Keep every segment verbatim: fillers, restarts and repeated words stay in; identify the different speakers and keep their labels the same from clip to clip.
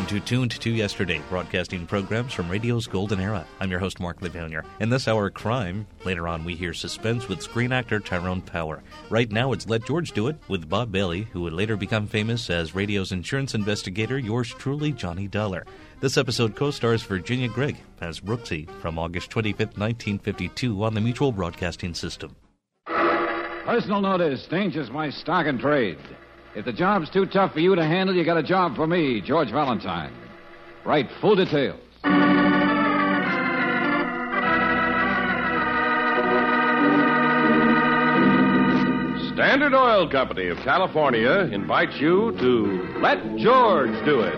Speaker 1: welcome to Tuned to Yesterday, broadcasting programs from radio's golden era. I'm your host, Mark LeVillier. In this hour, crime. Later on, we hear suspense with screen actor Tyrone Power. Right now, it's Let George Do It with Bob Bailey, who would later become famous as radio's insurance investigator, yours truly, Johnny Dollar. This episode co-stars Virginia Gregg as Brooksy from August twenty-fifth, nineteen fifty-two on the Mutual Broadcasting System.
Speaker 2: Personal notice, danger's my stock and trade. If the job's too tough for you to handle, you got a job for me, George Valentine. Write full details.
Speaker 3: Standard Oil Company of California invites you to Let George Do It.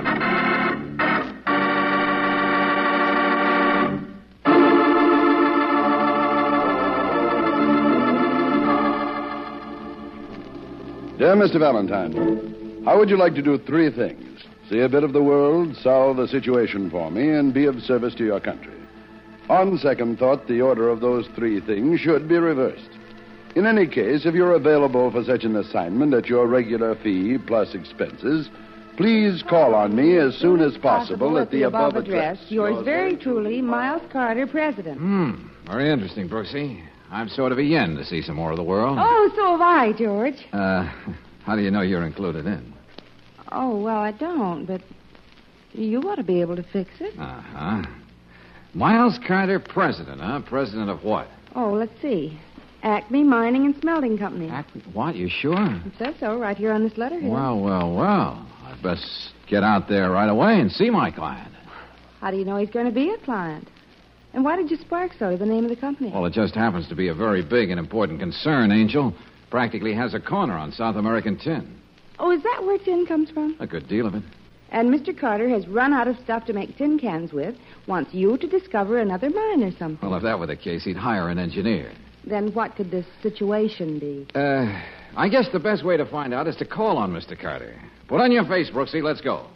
Speaker 4: Dear Mister Valentine, how would you like to do three things? See a bit of the world, solve a situation for me, and be of service to your country. On second thought, the order of those three things should be reversed. In any case, if you're available for such an assignment at your regular fee plus expenses, please call on me as soon as possible, possible at the above, above address.
Speaker 5: address. Yours very truly, Miles Carter, President.
Speaker 2: Hmm, very interesting, Brooksy. I'm sort of a yen to see some more of the world.
Speaker 5: Oh, so have I, George.
Speaker 2: Uh, how do you know you're included in?
Speaker 5: Oh, well, I don't, but you ought to be able to fix it.
Speaker 2: Uh-huh. Miles Carter, President, huh? President of what?
Speaker 5: Oh, let's see. Acme Mining and Smelting Company.
Speaker 2: Acme? What, you sure?
Speaker 5: It says so right here on this letterhead.
Speaker 2: Well, well, well. I'd best get out there right away and see my client.
Speaker 5: How do you know he's going to be a client? And why did you spark so to the name of the company?
Speaker 2: Well, it just happens to be a very big and important concern, Angel. Practically has a corner on South American tin.
Speaker 5: Oh, is that where tin comes from?
Speaker 2: A good deal of it.
Speaker 5: And Mister Carter has run out of stuff to make tin cans with, wants you to discover another mine or something.
Speaker 2: Well, if that were the case, he'd hire an engineer.
Speaker 5: Then what could this situation be?
Speaker 2: Uh, I guess the best way to find out is to call on Mister Carter. Put on your face, Brooksy. Let's go.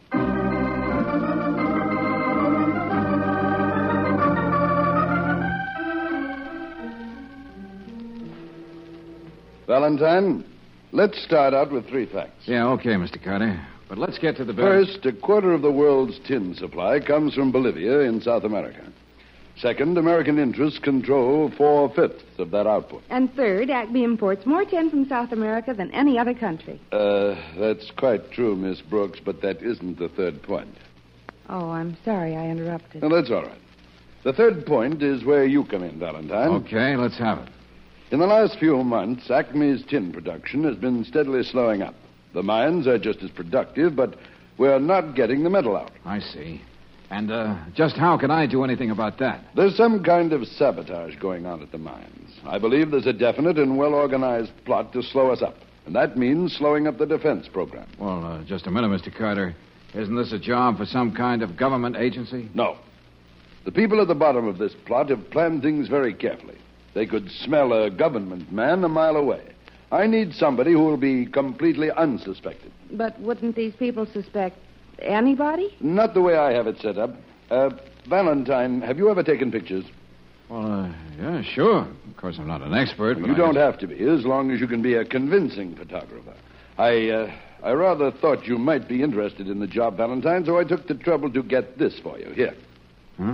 Speaker 4: Valentine, let's start out with three facts.
Speaker 2: Yeah, okay, Mister Carter. But let's get to the business.
Speaker 4: First, a quarter of the world's tin supply comes from Bolivia in South America. Second, American interests control four-fifths of that output.
Speaker 5: And third, Acme imports more tin from South America than any other country.
Speaker 4: Uh, that's quite true, Miss Brooks, but that isn't the third point.
Speaker 5: Oh, I'm sorry I interrupted.
Speaker 4: Well, that's all right. The third point is where you come in, Valentine.
Speaker 2: Okay, let's have it.
Speaker 4: In the last few months, Acme's tin production has been steadily slowing up. The mines are just as productive, but we're not getting the metal out.
Speaker 2: I see. And uh, just how can I do anything about that?
Speaker 4: There's some kind of sabotage going on at the mines. I believe there's a definite and well-organized plot to slow us up. And that means slowing up the defense program.
Speaker 2: Well, uh, just a minute, Mister Carter. Isn't this a job for some kind of government agency?
Speaker 4: No. The people at the bottom of this plot have planned things very carefully. They could smell a government man a mile away. I need somebody who will be completely unsuspected.
Speaker 5: But wouldn't these people suspect anybody?
Speaker 4: Not the way I have it set up. Uh, Valentine, have you ever taken pictures?
Speaker 2: Well, uh, yeah, sure. Of course, I'm not an expert. But
Speaker 4: you
Speaker 2: I
Speaker 4: don't
Speaker 2: just...
Speaker 4: have to be, as long as you can be a convincing photographer. I, uh, I rather thought you might be interested in the job, Valentine, so I took the trouble to get this for you. Here.
Speaker 2: Huh?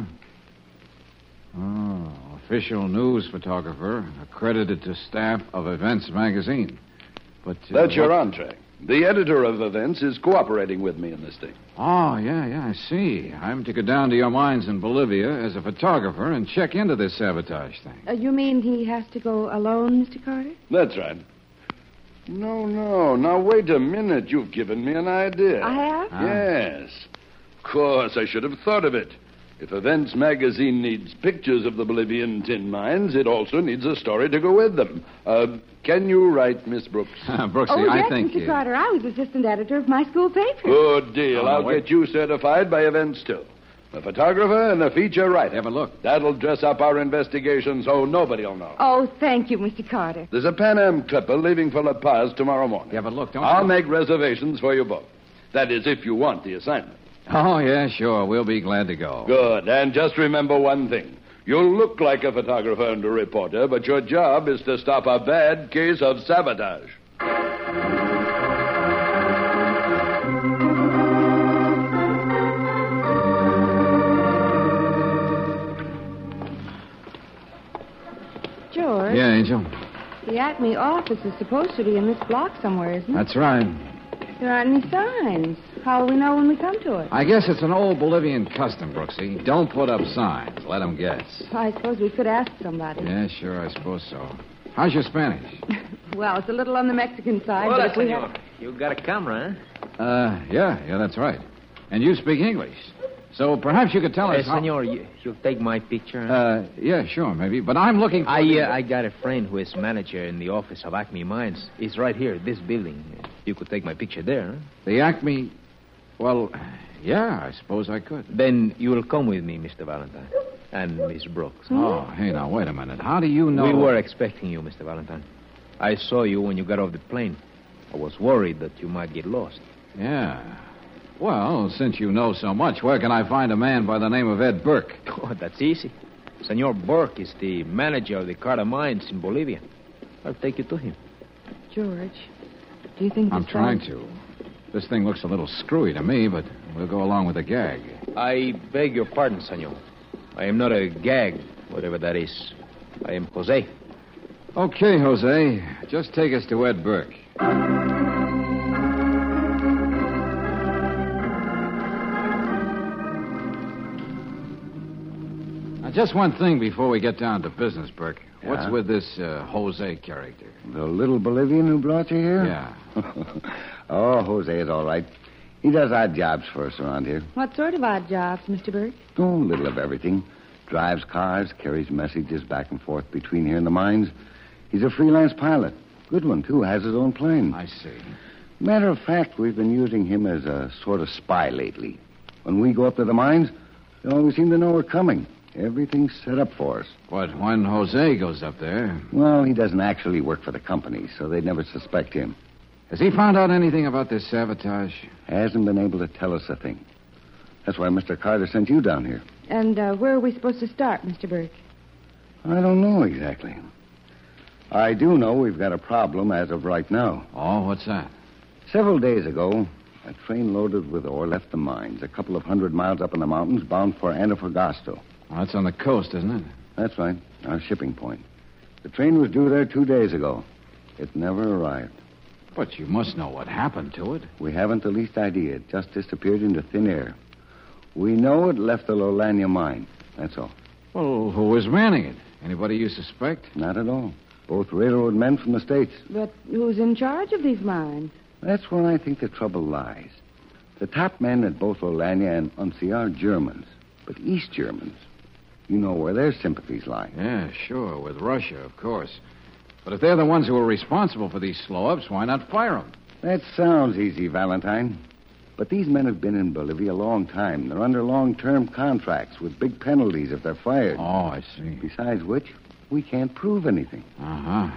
Speaker 2: Oh, official news photographer, accredited to staff of Events magazine. But uh,
Speaker 4: That's your
Speaker 2: what...
Speaker 4: entree. The editor of Events is cooperating with me in this thing.
Speaker 2: Oh, yeah, yeah, I see. I'm to go down to your mines in Bolivia as a photographer and check into this sabotage thing.
Speaker 5: Uh, you mean he has to go alone, Mister Carter?
Speaker 4: That's right. No, no. Now, wait a minute. You've given me an idea.
Speaker 5: I have?
Speaker 2: Ah.
Speaker 4: Yes. Of course, I should have thought of it. If Events magazine needs pictures of the Bolivian tin mines, it also needs a story to go with them. Uh, can you write, Miss Brooks?
Speaker 2: Brooksy,
Speaker 5: oh, yes,
Speaker 2: I think
Speaker 5: Mister
Speaker 2: you...
Speaker 5: Carter. I was assistant editor of my school paper.
Speaker 4: Good deal.
Speaker 2: Oh,
Speaker 4: I'll
Speaker 2: wait.
Speaker 4: get you certified by Events, too. A photographer and a feature writer.
Speaker 2: Have a look.
Speaker 4: That'll dress up our investigation so nobody'll know.
Speaker 5: Oh, thank you, Mister Carter.
Speaker 4: There's a Pan Am clipper leaving for La Paz tomorrow morning.
Speaker 2: Have a look, don't
Speaker 4: I'll
Speaker 2: you?
Speaker 4: make reservations for you both. That is, if you want the assignment.
Speaker 2: Oh, yeah, sure. We'll be glad to go.
Speaker 4: Good. And just remember one thing. You'll look like a photographer and a reporter, but your job is to stop a bad case of sabotage.
Speaker 2: George.
Speaker 6: Yeah, Angel.
Speaker 2: The Acme office is supposed to be in this block somewhere, isn't it?
Speaker 6: That's right.
Speaker 2: There aren't any signs. How will we know when we come to it?
Speaker 6: I guess it's an old Bolivian custom, Brooksy. Don't put up signs. Let them guess.
Speaker 2: I suppose we could ask somebody.
Speaker 6: Yeah, sure, I suppose so. How's your Spanish?
Speaker 2: Well, it's a little on the Mexican side,
Speaker 7: Hola,
Speaker 2: but if we
Speaker 7: senor.
Speaker 2: have...
Speaker 7: You got a camera, huh?
Speaker 6: Uh, yeah, yeah, that's right. And you speak English. So perhaps you could tell
Speaker 7: Uh,
Speaker 6: us how...
Speaker 7: senor, you, you'll take my picture?
Speaker 6: Uh, yeah, sure, maybe. But I'm looking for...
Speaker 7: I, uh, I got a friend who is manager in the office of Acme Mines. He's right here, this building. You could take my picture there, huh?
Speaker 6: The Acme... Well, yeah, I suppose I could.
Speaker 7: Then you will come with me, Mister Valentine. And Miss Brooks.
Speaker 6: Oh, hey, now, wait a minute. How do you know...
Speaker 7: We were expecting you, Mister Valentine. I saw you when you got off the plane. I was worried that you might get lost.
Speaker 6: Yeah. Well, since you know so much, where can I find a man by the name of Ed Burke?
Speaker 7: Oh, that's easy. Senor Burke is the manager of the Carter Mines in Bolivia. I'll take you to him.
Speaker 2: George, do you think
Speaker 6: I'm
Speaker 2: this
Speaker 6: trying
Speaker 2: guy-
Speaker 6: to. This thing looks a little screwy to me, but we'll go along with the gag.
Speaker 7: I beg your pardon, senor. I am not a gag, whatever that is. I am Jose.
Speaker 6: Okay, Jose. Just take us to Ed Burke. Now, just one thing before we get down to business, Burke.
Speaker 4: Yeah?
Speaker 6: What's with this uh, Jose character?
Speaker 4: The little Bolivian who brought you here?
Speaker 6: Yeah.
Speaker 4: Oh, Jose is all right. He does odd jobs for us around here.
Speaker 2: What sort of odd jobs, Mister Burke?
Speaker 4: Oh, a little of everything. Drives cars, carries messages back and forth between here and the mines. He's a freelance pilot. Good one, too. Has his own plane.
Speaker 6: I see.
Speaker 4: Matter of fact, we've been using him as a sort of spy lately. When we go up to the mines, they always seem to know we're coming. Everything's set up for us.
Speaker 6: But when Jose goes up there,
Speaker 4: Well, he doesn't actually work for the company, so they'd never suspect him.
Speaker 6: has he found out anything about this sabotage?
Speaker 4: Hasn't been able to tell us a thing. That's why Mister Carter sent you down here.
Speaker 2: And uh, where are we supposed to start, Mister Burke?
Speaker 4: I don't know exactly. I do know we've got a problem as of right now.
Speaker 6: Oh, what's that?
Speaker 4: Several days ago, a train loaded with ore left the mines a couple of hundred miles up in the mountains bound for Antofagasta.
Speaker 6: Well, that's on the coast, isn't it?
Speaker 4: That's right, our shipping point. The train was due there two days ago. It never arrived.
Speaker 6: But you must know what happened to it.
Speaker 4: We haven't the least idea. It just disappeared into thin air. We know it left the Lolania mine. That's all.
Speaker 6: Well, who was manning it? Anybody you suspect?
Speaker 4: Not at all. Both railroad men from the States.
Speaker 2: But who's in charge of these mines?
Speaker 4: That's where I think the trouble lies. The top men at both Olania and Unsi are Germans, but East Germans. You know where their sympathies lie.
Speaker 6: Yeah, sure, with Russia, of course. But if they're the ones who are responsible for these slow-ups, why not fire them?
Speaker 4: That sounds easy, Valentine. But these men have been in Bolivia a long time. They're under long-term contracts with big penalties if they're fired.
Speaker 6: Oh, I see.
Speaker 4: Besides which, we can't prove anything.
Speaker 6: Uh-huh.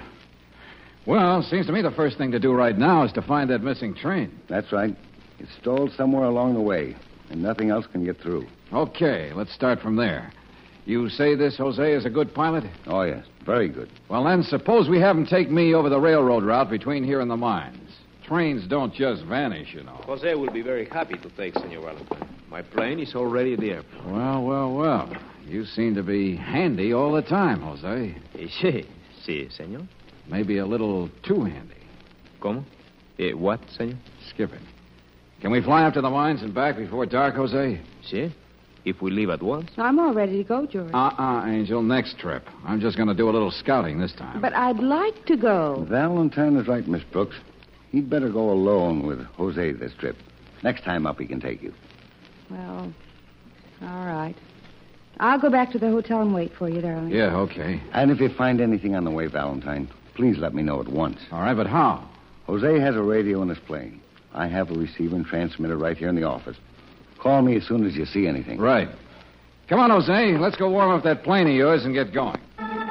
Speaker 6: Well, seems to me the first thing to do right now is to find that missing train.
Speaker 4: That's right. It's stalled somewhere along the way, and nothing else can get through.
Speaker 6: Okay, let's start from there. You say this Jose is a good pilot?
Speaker 4: Oh, yes. Very good.
Speaker 6: Well, then, suppose we have him take me over the railroad route between here and the mines. Trains don't just vanish, you know.
Speaker 7: Jose will be very happy to take Senor Valentine. My plane is already at the airport.
Speaker 6: Well, well, well. You seem to be handy all the time, Jose.
Speaker 7: Sí, sí, senor.
Speaker 6: Maybe a little too handy.
Speaker 7: ¿Cómo? Eh, what, senor?
Speaker 6: Skip it. Can we fly up to the mines and back before dark, Jose?
Speaker 7: Sí. If we leave at once.
Speaker 2: I'm all ready to go, George.
Speaker 6: Uh-uh, Angel. Next trip. I'm just going to do a little scouting this time.
Speaker 2: But I'd like to go.
Speaker 4: Valentine is right, Miss Brooks. He'd better go alone with Jose this trip. Next time up, he can take you.
Speaker 2: Well, all right. I'll go back to the hotel and wait for you, darling.
Speaker 6: Yeah, okay.
Speaker 4: And if you find anything on the way, Valentine, please let me know at once.
Speaker 6: All right, but how?
Speaker 4: Jose has a radio in his plane. I have a receiver and transmitter right here in the office. Call me as soon as you see anything.
Speaker 6: Right. Come on, Jose. Let's go warm up that plane of yours and get going.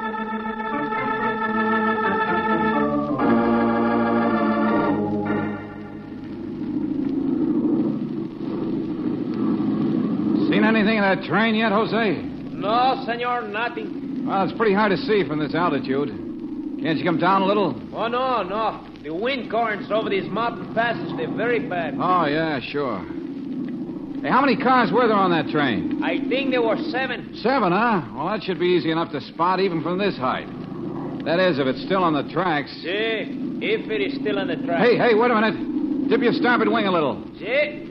Speaker 6: Seen anything of that train yet, Jose?
Speaker 7: No, senor, nothing.
Speaker 6: Well, it's pretty hard to see from this altitude. Can't you come down a little?
Speaker 7: Oh, no, no. The wind currents over these mountain passes, they're very bad.
Speaker 6: Oh, yeah, sure. Hey, how many cars were there on that train?
Speaker 7: I think there were seven.
Speaker 6: Seven, huh? Well, that should be easy enough to spot even from this height. That is, if it's still on the tracks.
Speaker 7: Si, if it is still on the tracks.
Speaker 6: Hey, hey, wait a minute. Dip your starboard wing a little.
Speaker 7: Si.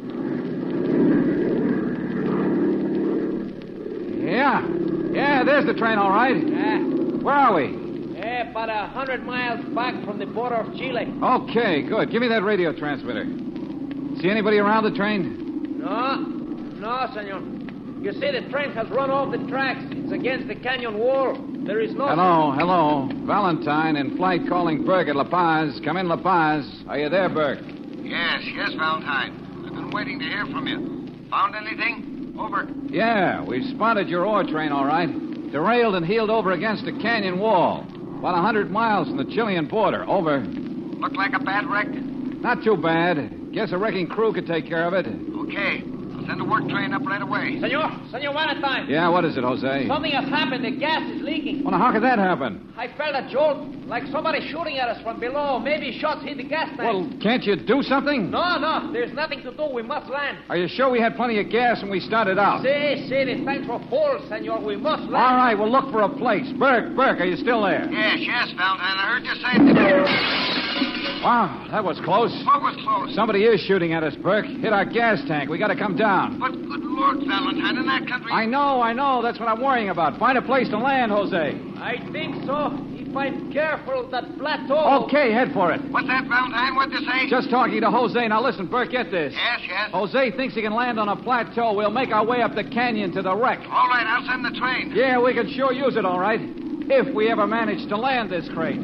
Speaker 6: Yeah. Yeah, there's the train, all right.
Speaker 7: Ah,
Speaker 6: Where are we?
Speaker 7: eh, about a hundred miles back from the border of Chile.
Speaker 6: Okay, good. Give me that radio transmitter. See anybody around the train?
Speaker 7: No, no, senor. You see, the train has run off the tracks. It's against the canyon wall. There is no...
Speaker 6: Hello, hello. Valentine in flight calling Burke at La Paz. Come in, La Paz. Are you there, Burke?
Speaker 8: Yes, yes, Valentine. I've been waiting to hear from you. Found anything? Over.
Speaker 6: Yeah, we've spotted your ore train, all right. Derailed and heeled over against a canyon wall. About a hundred miles from the Chilean border. Over.
Speaker 8: Looked like a bad wreck?
Speaker 6: Not too bad. Guess a wrecking crew could take care of it.
Speaker 8: Okay. I'll send a work train up right away.
Speaker 7: Senor, Senor Valentine.
Speaker 6: Yeah, what is it, Jose?
Speaker 7: Something has happened. The gas is leaking.
Speaker 6: Well, now, how could that happen?
Speaker 7: I felt a jolt, like somebody shooting at us from below. Maybe shots hit the gas tank.
Speaker 6: Well, can't you do something?
Speaker 7: No, no, there's nothing to do. We must land.
Speaker 6: Are you sure we had plenty of gas when we started out?
Speaker 7: Si, si, the tanks were full, senor. We must land.
Speaker 6: All right, we'll look for a place. Burke, Burke, are you still there?
Speaker 8: Yes, yes, Valentine. I heard you say...
Speaker 6: Wow, that was close.
Speaker 8: What was close?
Speaker 6: Somebody is shooting at us, Burke. Hit our gas tank. We got to come down.
Speaker 8: But, good Lord, Valentine, in that country...
Speaker 6: I know, I know. That's what I'm worrying about. Find a place to land, Jose.
Speaker 7: I think so. If I'm careful, that plateau...
Speaker 6: Okay, head for it.
Speaker 8: What's that, Valentine? What'd you say?
Speaker 6: Just talking to Jose. Now listen, Burke, get this.
Speaker 8: Yes, yes.
Speaker 6: Jose thinks he can land on a plateau. We'll make our way up the canyon to the wreck.
Speaker 8: All right, I'll send the train.
Speaker 6: Yeah, we can sure use it, all right. If we ever manage to land this crate.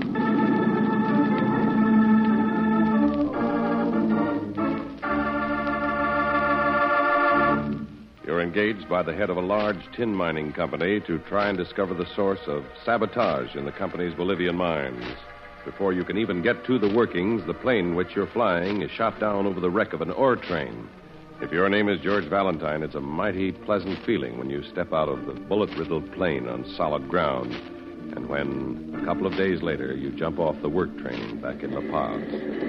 Speaker 3: You're engaged by the head of a large tin mining company to try and discover the source of sabotage in the company's Bolivian mines. Before you can even get to the workings, the plane which you're flying is shot down over the wreck of an ore train. If your name is George Valentine, it's a mighty pleasant feeling when you step out of the bullet-riddled plane on solid ground, and when, a couple of days later, you jump off the work train back in La Paz.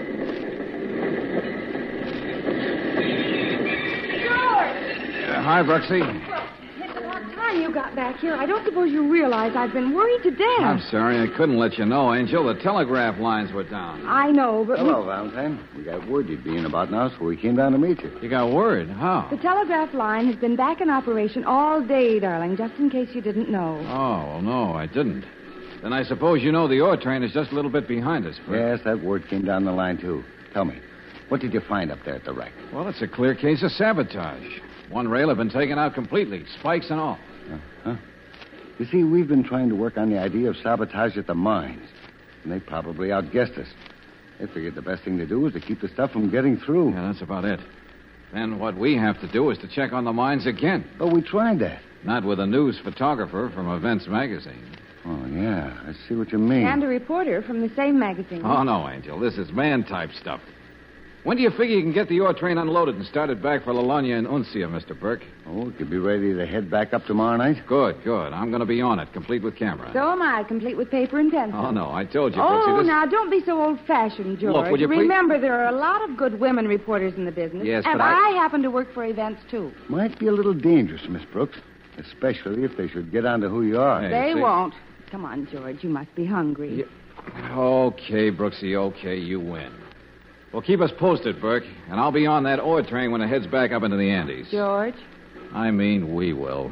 Speaker 6: Uh, hi, Bruxy.
Speaker 5: It's about time you got back here. I don't suppose you realize I've been worried to death.
Speaker 6: I'm sorry, I couldn't let you know, Angel. The telegraph lines were down.
Speaker 5: I know, but...
Speaker 4: Hello, Valentine. We got word you'd be in about now, so we came down to meet you.
Speaker 6: You got word? How?
Speaker 5: The telegraph line has been back in operation all day, darling, just in case you didn't know.
Speaker 6: Oh, well, no, I didn't. Then I suppose you know the ore train is just a little bit behind us, Fred.
Speaker 4: Yes, that word came down the line, too. Tell me, what did you find up there at the wreck?
Speaker 6: Well, it's a clear case of sabotage. One rail had been taken out completely, spikes and all.
Speaker 4: Uh-huh. You see, we've been trying to work on the idea of sabotage at the mines, and they probably outguessed us. They figured the best thing to do was to keep the stuff from getting through.
Speaker 6: Yeah, that's about it. Then what we have to do is to check on the mines again.
Speaker 4: But we tried that.
Speaker 6: Not with a news photographer from Events Magazine.
Speaker 4: Oh, yeah, I see what you mean.
Speaker 5: And a reporter from the same magazine.
Speaker 6: Oh, no, Angel. This is man-type stuff. When do you figure you can get the ore train unloaded and started back for La Lona and Uncia, Mister Burke?
Speaker 4: Oh, we could be ready to head back up tomorrow night?
Speaker 6: Good, good. I'm going to be on it, complete with camera.
Speaker 5: So am I, complete with paper and pencil.
Speaker 6: Oh, no, I told you,
Speaker 5: Oh,
Speaker 6: Brooksy, this...
Speaker 5: now, don't be so old-fashioned, George.
Speaker 6: Look, would you please-
Speaker 5: Remember, there are a lot of good women reporters in the business.
Speaker 6: Yes,
Speaker 5: and
Speaker 6: but I-
Speaker 5: I happen to work for events, too.
Speaker 4: Might be a little dangerous, Miss Brooks, especially if they should get onto who you are.
Speaker 6: Hey,
Speaker 5: They
Speaker 6: see-
Speaker 5: won't. Come on, George, you must be hungry.
Speaker 6: Yeah. Okay, Brooksy, okay, you win. Well, keep us posted, Burke, and I'll be on that ore train when it heads back up into the Andes.
Speaker 5: George?
Speaker 6: I mean, we will.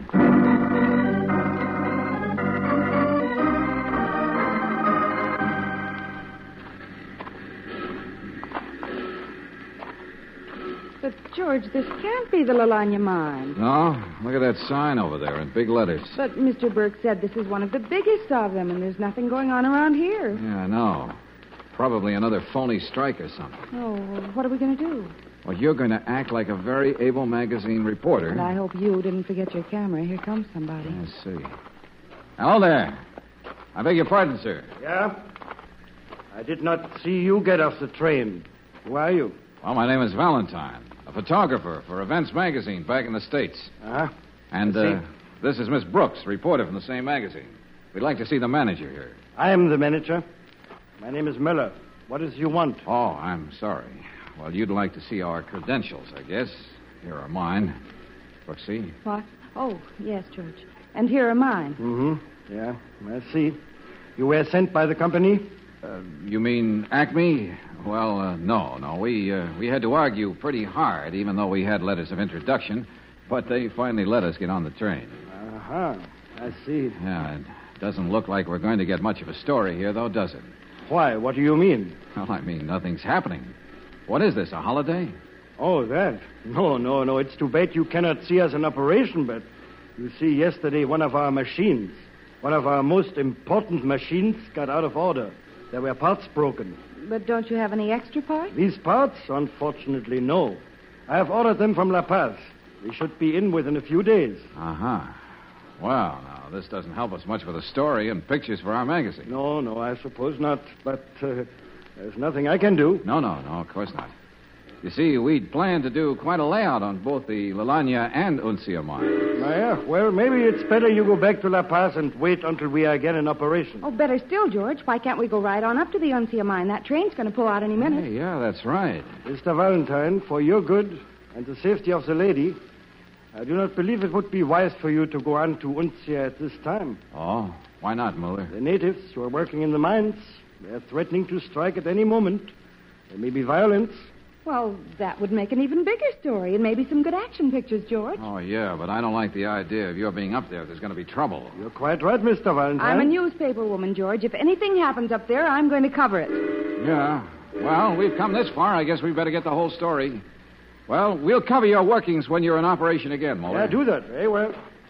Speaker 5: But, George, this can't be the Lalanya mine.
Speaker 6: No? Look at that sign over there in big letters.
Speaker 5: But Mister Burke said this is one of the biggest of them, and there's nothing going on around here.
Speaker 6: Yeah, I know. Probably another phony strike or something.
Speaker 5: Oh, well, what are we going to do?
Speaker 6: Well, you're going to act like a very able magazine reporter.
Speaker 5: And I hope you didn't forget your camera. Here comes somebody.
Speaker 6: Let's see. Hello there. I beg your pardon, sir.
Speaker 9: Yeah? I did not see you get off the train. Who are you?
Speaker 6: Well, my name is Valentine, a photographer for Events Magazine back in the States.
Speaker 9: Uh-huh.
Speaker 6: And
Speaker 9: I see.
Speaker 6: uh, this is Miss Brooks, reporter from the same magazine. We'd like to see the manager here.
Speaker 9: I am the manager. My name is Miller. What is you want?
Speaker 6: Oh, I'm sorry. Well, you'd like to see our credentials, I guess. Here are mine. Brooksy.
Speaker 5: What? Oh, yes, George. And here are mine.
Speaker 9: Mm-hmm. Yeah, I see. You were sent by the company?
Speaker 6: Uh, you mean Acme? Well, uh, no, no. We uh, we had to argue pretty hard, even though we had letters of introduction. But they finally let us get on the train.
Speaker 9: Uh-huh. I see.
Speaker 6: Yeah, it doesn't look like we're going to get much of a story here, though, does it?
Speaker 9: Why? What do you mean?
Speaker 6: Well, I mean, nothing's happening. What is this, a holiday?
Speaker 9: Oh, that? No, no, no. It's too bad you cannot see us in operation, but you see, yesterday one of our machines, one of our most important machines, got out of order. There were parts broken.
Speaker 5: But don't you have any extra parts?
Speaker 9: These parts? Unfortunately, no. I have ordered them from La Paz. They should be in within a few days.
Speaker 6: Uh-huh. Well, now, this doesn't help us much with a story and pictures for our magazine.
Speaker 9: No, no, I suppose not. But uh, there's nothing I can do.
Speaker 6: No, no, no, of course not. You see, we'd planned to do quite a layout on both the Lalania and Uncia mines.
Speaker 9: Oh, yeah? Well, maybe it's better you go back to La Paz and wait until we are again in operation.
Speaker 5: Oh, better still, George. Why can't we go right on up to the Uncia mine? That train's going to pull out any minute.
Speaker 6: Hey, yeah, that's right.
Speaker 9: Mister Valentine, for your good and the safety of the lady, I do not believe it would be wise for you to go on to Uncia at this time.
Speaker 6: Oh, why not, Muller?
Speaker 9: The natives who are working in the mines, they are threatening to strike at any moment. There may be violence.
Speaker 5: Well, that would make an even bigger story and maybe some good action pictures, George.
Speaker 6: Oh, yeah, but I don't like the idea of your being up there if there's going to be trouble.
Speaker 9: You're quite right, Mister Valentine.
Speaker 5: I'm a newspaper woman, George. If anything happens up there, I'm going to cover it.
Speaker 6: Yeah. Well, we've come this far. I guess we better get the whole story. Well, we'll cover your workings when you're in operation again, Muller.
Speaker 9: Yeah, do that. Very well.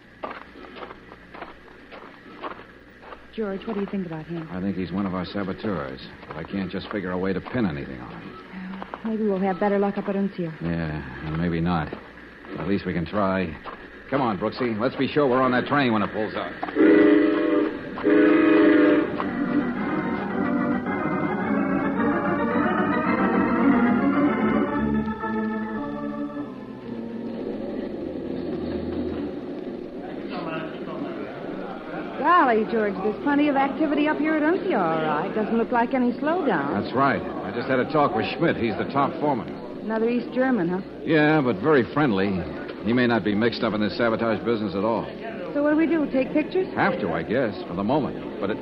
Speaker 5: George, what do you think about him?
Speaker 6: I think he's one of our saboteurs, but I can't just figure a way to pin anything on him.
Speaker 5: Maybe we'll have better luck up at Uncia.
Speaker 6: Yeah, and maybe not. But at least we can try. Come on, Brooksy. Let's be sure we're on that train when it pulls out.
Speaker 5: Golly, George, there's plenty of activity up here at Uncia, all right. Doesn't look like any slowdown.
Speaker 6: That's right. I just had a talk with Schmidt. He's the top foreman.
Speaker 5: Another East German, huh?
Speaker 6: Yeah, but very friendly. He may not be mixed up in this sabotage business at all.
Speaker 5: So what do we do, take pictures?
Speaker 6: Have to, I guess, for the moment. But it...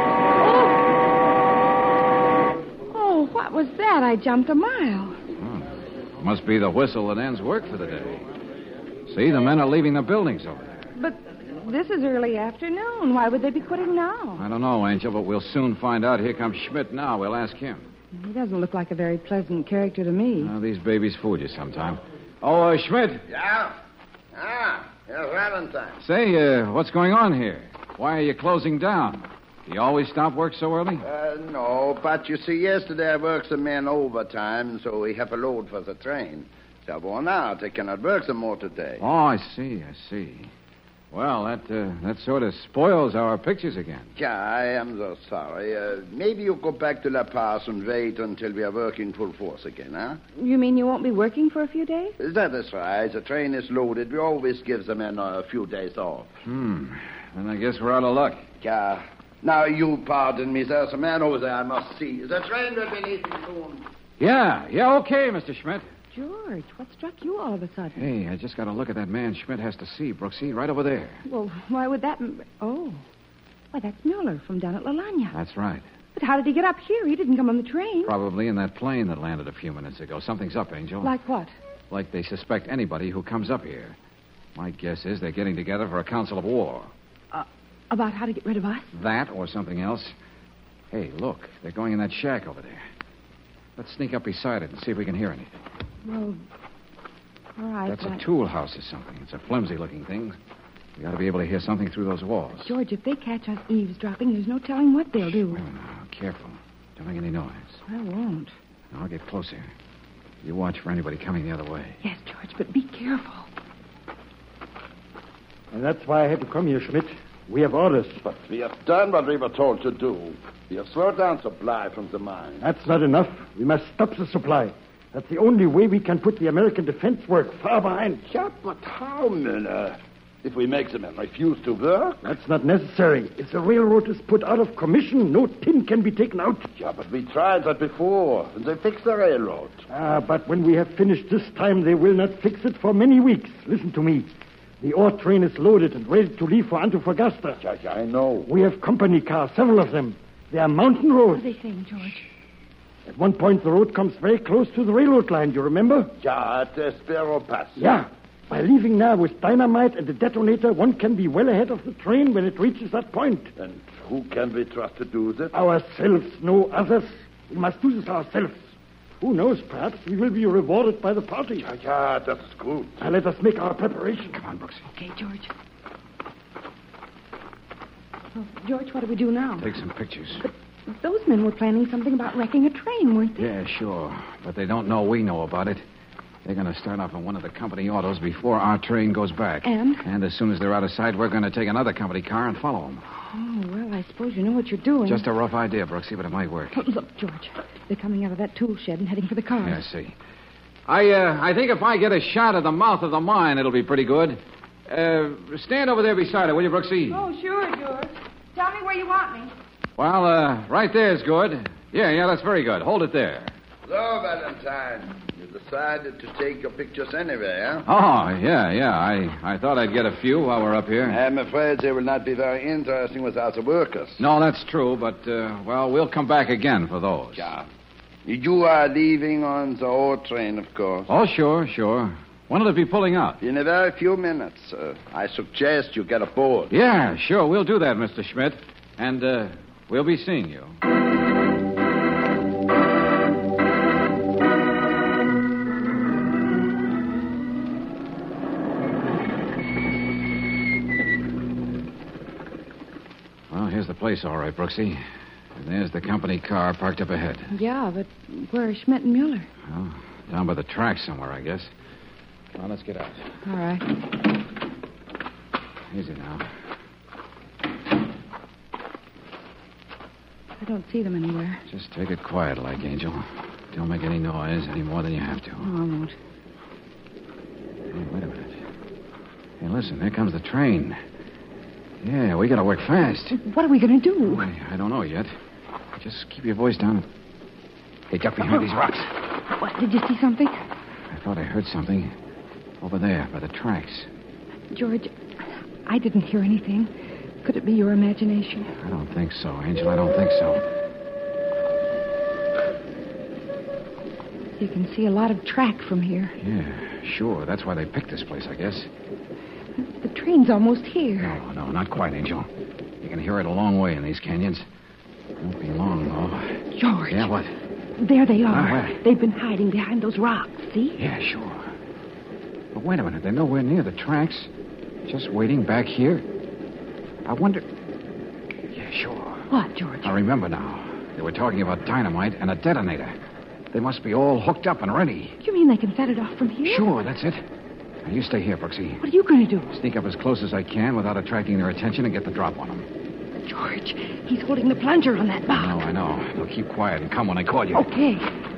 Speaker 5: Oh, what was that? I jumped a mile.
Speaker 6: Oh, must be the whistle that ends work for the day. See, the men are leaving the buildings over there.
Speaker 5: But this is early afternoon. Why would they be quitting now?
Speaker 6: I don't know, Angel, but we'll soon find out. Here comes Schmidt now. We'll ask him.
Speaker 5: He doesn't look like a very pleasant character to me.
Speaker 6: Oh, these babies fool you sometime. Oh, uh, Schmidt.
Speaker 8: Yeah? Ah, here's Valentine.
Speaker 6: Say, uh, what's going on here? Why are you closing down? Do you always stop work so early?
Speaker 10: Uh, no, but you see, yesterday I worked some men overtime, so we have a load for the train. So worn out. I cannot work some more today.
Speaker 6: Oh, I see, I see. Well, that uh, that sort of spoils our pictures again.
Speaker 10: Yeah, I am so sorry. Uh, maybe you go back to La Paz and wait until we are working full force again, huh?
Speaker 5: You mean you won't be working for a few days?
Speaker 10: That is right. The train is loaded. We always give the men a few days off.
Speaker 6: Hmm. Then I guess we're out of luck.
Speaker 10: Yeah. Now, you pardon me. There's a man over there I must see. The train will be leaving soon.
Speaker 6: Yeah, yeah, okay, Mister Schmidt.
Speaker 5: George, what struck you all of a sudden?
Speaker 6: Hey, I just got to look at that man Schmidt has to see, Brooksy, right over there.
Speaker 5: Well, why would that... Oh. Why, that's Mueller from down at Lalania.
Speaker 6: That's right.
Speaker 5: But how did he get up here? He didn't come on the train.
Speaker 6: Probably in that plane that landed a few minutes ago. Something's up, Angel.
Speaker 5: Like what?
Speaker 6: Like they suspect anybody who comes up here. My guess is they're getting together for a council of war.
Speaker 5: Uh, about how to get rid of us?
Speaker 6: That or something else. Hey, look. They're going in that shack over there. Let's sneak up beside it and see if we can hear anything.
Speaker 5: Well, all right.
Speaker 6: That's
Speaker 5: but...
Speaker 6: a tool house or something. It's a flimsy-looking thing. We ought to be able to hear something through those walls.
Speaker 5: George, if they catch us eavesdropping, there's no telling what they'll do.
Speaker 6: Oh, no. Careful. Don't make any noise.
Speaker 5: I won't.
Speaker 6: I'll get closer. You watch for anybody coming the other way.
Speaker 5: Yes, George, but be careful.
Speaker 9: And that's why I had to come here, Schmidt. We have orders.
Speaker 4: But we have done what we were told to do. We have slowed down supply from the mine.
Speaker 9: That's not enough. We must stop the supply. That's the only way we can put the American defense work far behind.
Speaker 4: Yeah, but how, Miller? If we make the men refuse to work?
Speaker 9: That's not necessary. If the railroad is put out of commission, no tin can be taken out.
Speaker 4: Yeah, but we tried that before, and they fixed the railroad.
Speaker 9: Ah, but when we have finished this time, they will not fix it for many weeks. Listen to me. The ore train is loaded and ready to leave for Antofagasta.
Speaker 4: Yeah, yeah, I know.
Speaker 9: We have company cars, several of them. They are mountain roads.
Speaker 5: What are they saying, George?
Speaker 9: At one point, the road comes very close to the railroad line, do you remember?
Speaker 4: Yeah, at uh, Sparrow Pass.
Speaker 9: Yeah. By leaving now with dynamite and the detonator, one can be well ahead of the train when it reaches that point.
Speaker 4: And who can we trust to do this?
Speaker 9: Ourselves, no others. We must do this ourselves. Who knows, perhaps we will be rewarded by the party.
Speaker 4: Yeah, yeah, that's good.
Speaker 9: Now let us make our preparation.
Speaker 6: Come on, Brooksy.
Speaker 5: Okay, George. Well, George, what do we do now?
Speaker 6: Take some pictures.
Speaker 5: But those men were planning something about wrecking a train, weren't they?
Speaker 6: Yeah, sure. But they don't know we know about it. They're going to start off on one of the company autos before our train goes back.
Speaker 5: And?
Speaker 6: And as soon as they're out of sight, we're going to take another company car and follow them.
Speaker 5: Oh, well, I suppose you know what you're doing.
Speaker 6: Just a rough idea, Brooksy, but it might work.
Speaker 5: Oh, look, George. They're coming out of that tool shed and heading for the cars.
Speaker 6: Yeah, I see. I, uh, I think if I get a shot of the mouth of the mine, it'll be pretty good. Uh, stand over there beside her, will you, Brooksy?
Speaker 5: Oh, sure, George. Tell me where you want me.
Speaker 6: Well, uh, right there's good. Yeah, yeah, that's very good. Hold it there.
Speaker 10: So, Valentine, you decided to take your pictures anyway, huh?
Speaker 6: Oh, yeah, yeah. I, I thought I'd get a few while we're up here.
Speaker 10: I'm afraid they will not be very interesting without the workers.
Speaker 6: No, that's true, but, uh, well, we'll come back again for those.
Speaker 10: Yeah. You are leaving on the ore train, of course.
Speaker 6: Oh, sure, sure. When will it be pulling out?
Speaker 10: In a very few minutes. Uh, I suggest you get aboard.
Speaker 6: Yeah, sure. We'll do that, Mister Schmidt. And, uh, we'll be seeing you. Well, here's the place, all right, Brooksy. And there's the company car parked up ahead.
Speaker 5: Yeah, but where are Schmidt and Mueller?
Speaker 6: Well, down by the track somewhere, I guess. Well, let's get out.
Speaker 5: All right.
Speaker 6: Easy now.
Speaker 5: I don't see them anywhere.
Speaker 6: Just take it quiet like, Angel. Don't make any noise any more than you have to.
Speaker 5: Oh, I won't.
Speaker 6: Hey, wait a minute. Hey, listen, there comes the train. Yeah, we gotta work fast.
Speaker 5: What are we going to do?
Speaker 6: I, I don't know yet. Just keep your voice down. Hey, duck behind these rocks.
Speaker 5: What, did you see something?
Speaker 6: I thought I heard something over there by the tracks.
Speaker 5: George, I didn't hear anything. Could it be your imagination?
Speaker 6: I don't think so, Angel. I don't think so.
Speaker 5: You can see a lot of track from here.
Speaker 6: Yeah, sure. That's why they picked this place, I guess.
Speaker 5: The train's almost here.
Speaker 6: No, no, not quite, Angel. You can hear it a long way in these canyons. Won't be long, though.
Speaker 5: George.
Speaker 6: Yeah, what?
Speaker 5: There they are.
Speaker 6: Oh, where?
Speaker 5: They've been hiding behind those rocks, see?
Speaker 6: Yeah, sure. But wait a minute. They're nowhere near the tracks. Just waiting back here. I wonder... Yeah, sure.
Speaker 5: What, George?
Speaker 6: I remember now. They were talking about dynamite and a detonator. They must be all hooked up and ready.
Speaker 5: You mean they can set it off from here?
Speaker 6: Sure, that's it. Now, you stay here, Brooksy.
Speaker 5: What are you going to do?
Speaker 6: Sneak up as close as I can without attracting their attention and get the drop on them.
Speaker 5: George, he's holding the plunger on that box.
Speaker 6: I know, I know. Now keep quiet and come when I call you.
Speaker 5: Okay.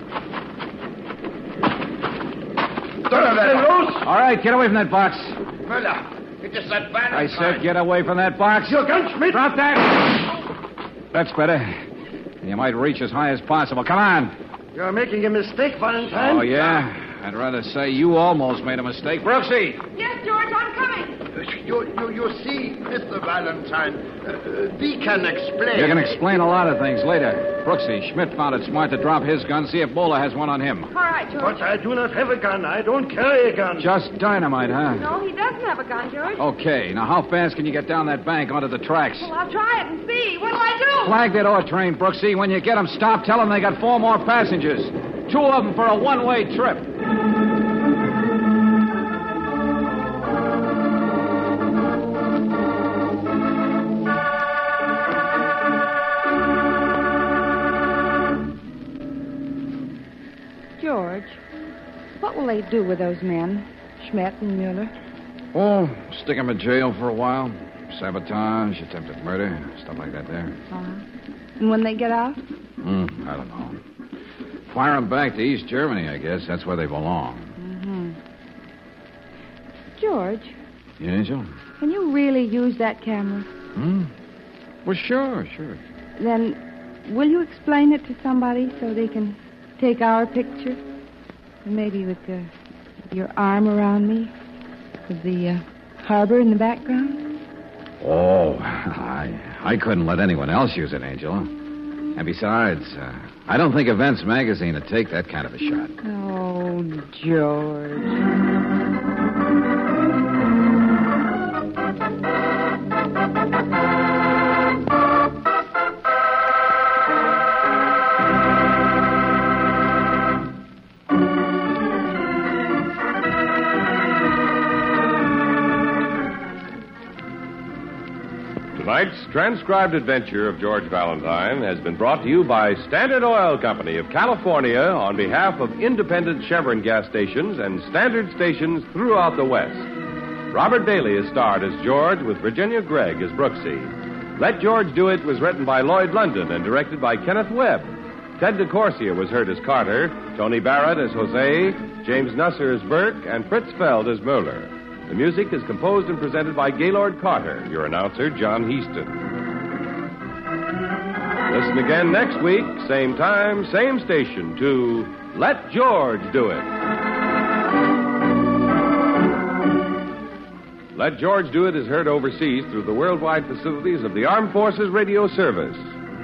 Speaker 6: All right, get away from that box.
Speaker 10: Muller, it is that Valentine.
Speaker 6: I said get away from that box.
Speaker 9: Your gun, Schmidt.
Speaker 6: Drop that. That's better. You might reach as high as possible. Come on.
Speaker 9: You're making a mistake, Valentine.
Speaker 6: Oh, yeah? I'd rather say you almost made a mistake. Brooksy!
Speaker 5: Yes, George, I'm coming.
Speaker 10: You, you, you see, Mister Valentine, uh, we can explain.
Speaker 6: You can explain a lot of things later. Brooksy, Schmidt found it smart to drop his gun, see if Bowler has one on him.
Speaker 5: All right, George.
Speaker 9: But I do not have a gun. I don't carry a gun.
Speaker 6: Just dynamite, huh?
Speaker 5: No, he doesn't have a gun, George.
Speaker 6: Okay, now how fast can you get down that bank onto the tracks?
Speaker 5: Well, I'll try it and see. What do I do?
Speaker 6: Flag that ore train, Brooksy. When you get them, stop. Tell them they got four more passengers. Two of them for a one-way trip.
Speaker 5: George, what will they do with those men, Schmidt and Mueller?
Speaker 6: Oh, stick them in jail for a while. Sabotage, attempted murder, stuff like that there.
Speaker 5: Uh-huh. And when they get out?
Speaker 6: Hmm, I don't know. Fire them back to East Germany, I guess. That's where they belong.
Speaker 5: Mm-hmm. George.
Speaker 6: Yeah, Angel?
Speaker 5: Can you really use that camera?
Speaker 6: Hmm? Well, sure, sure.
Speaker 5: Then will you explain it to somebody so they can take our picture? Maybe with uh, your arm around me, with the uh, Harbor in the background?
Speaker 6: Oh, I, I couldn't let anyone else use it, Angel. And besides, uh, I don't think Events Magazine would take that kind of a shot.
Speaker 5: Oh, George.
Speaker 3: Tonight's transcribed adventure of George Valentine has been brought to you by Standard Oil Company of California on behalf of independent Chevron gas stations and Standard stations throughout the West. Robert Bailey is starred as George with Virginia Gregg as Brooksy. Let George Do It was written by Lloyd London and directed by Kenneth Webb. Ted DeCorsia was heard as Carter, Tony Barrett as Jose, James Nusser as Burke, and Fritz Feld as Mueller. The music is composed and presented by Gaylord Carter, your announcer, John Heaston. Listen again next week, same time, same station, to Let George Do It. Let George Do It is heard overseas through the worldwide facilities of the Armed Forces Radio Service.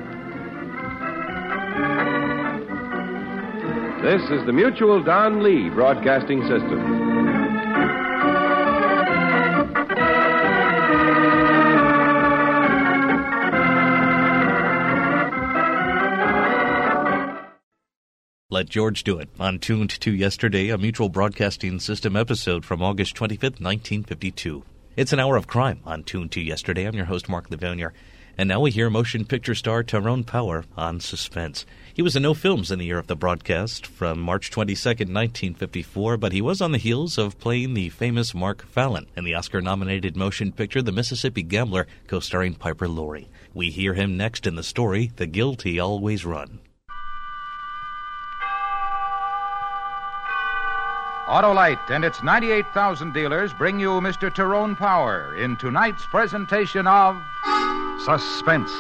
Speaker 3: This is the Mutual Don Lee Broadcasting System.
Speaker 1: Let George Do It, on Tuned to Yesterday, a Mutual Broadcasting System episode from August twenty-fifth, nineteen fifty-two. It's an hour of crime on Tuned to Yesterday. I'm your host, Mark Livonia. And now we hear motion picture star Tyrone Power on Suspense. He was in no films in the year of the broadcast from March twenty-second, nineteen fifty-four, but he was on the heels of playing the famous Mark Fallon in the Oscar-nominated motion picture The Mississippi Gambler, co-starring Piper Laurie. We hear him next in the story, The Guilty Always Run.
Speaker 11: Autolite and its ninety-eight thousand dealers bring you Mister Tyrone Power in tonight's presentation of Suspense.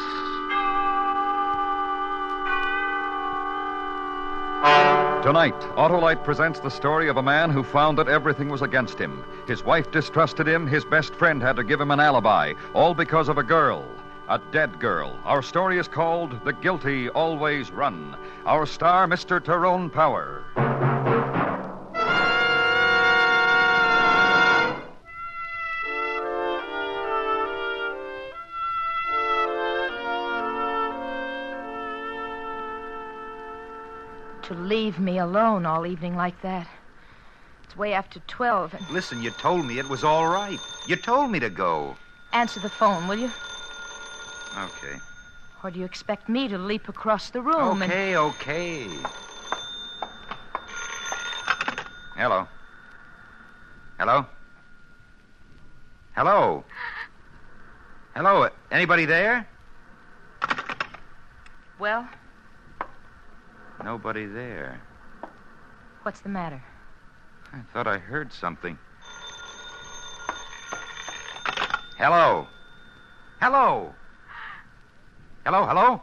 Speaker 12: Tonight, Autolite presents the story of a man who found that everything was against him. His wife distrusted him, his best friend had to give him an alibi, all because of a girl, a dead girl. Our story is called The Guilty Always Run. Our star, Mister Tyrone Power.
Speaker 13: To leave me alone all evening like that. It's way after twelve. And...
Speaker 14: Listen, you told me it was all right. You told me to go.
Speaker 13: Answer the phone, will you?
Speaker 14: Okay.
Speaker 13: Or do you expect me to leap across the room
Speaker 14: Okay,
Speaker 13: and...
Speaker 14: okay.
Speaker 11: Hello. Hello? Hello? Hello? Anybody there?
Speaker 13: Well?
Speaker 11: Nobody there.
Speaker 13: What's the matter?
Speaker 11: I thought I heard something. Hello? Hello? Hello, hello?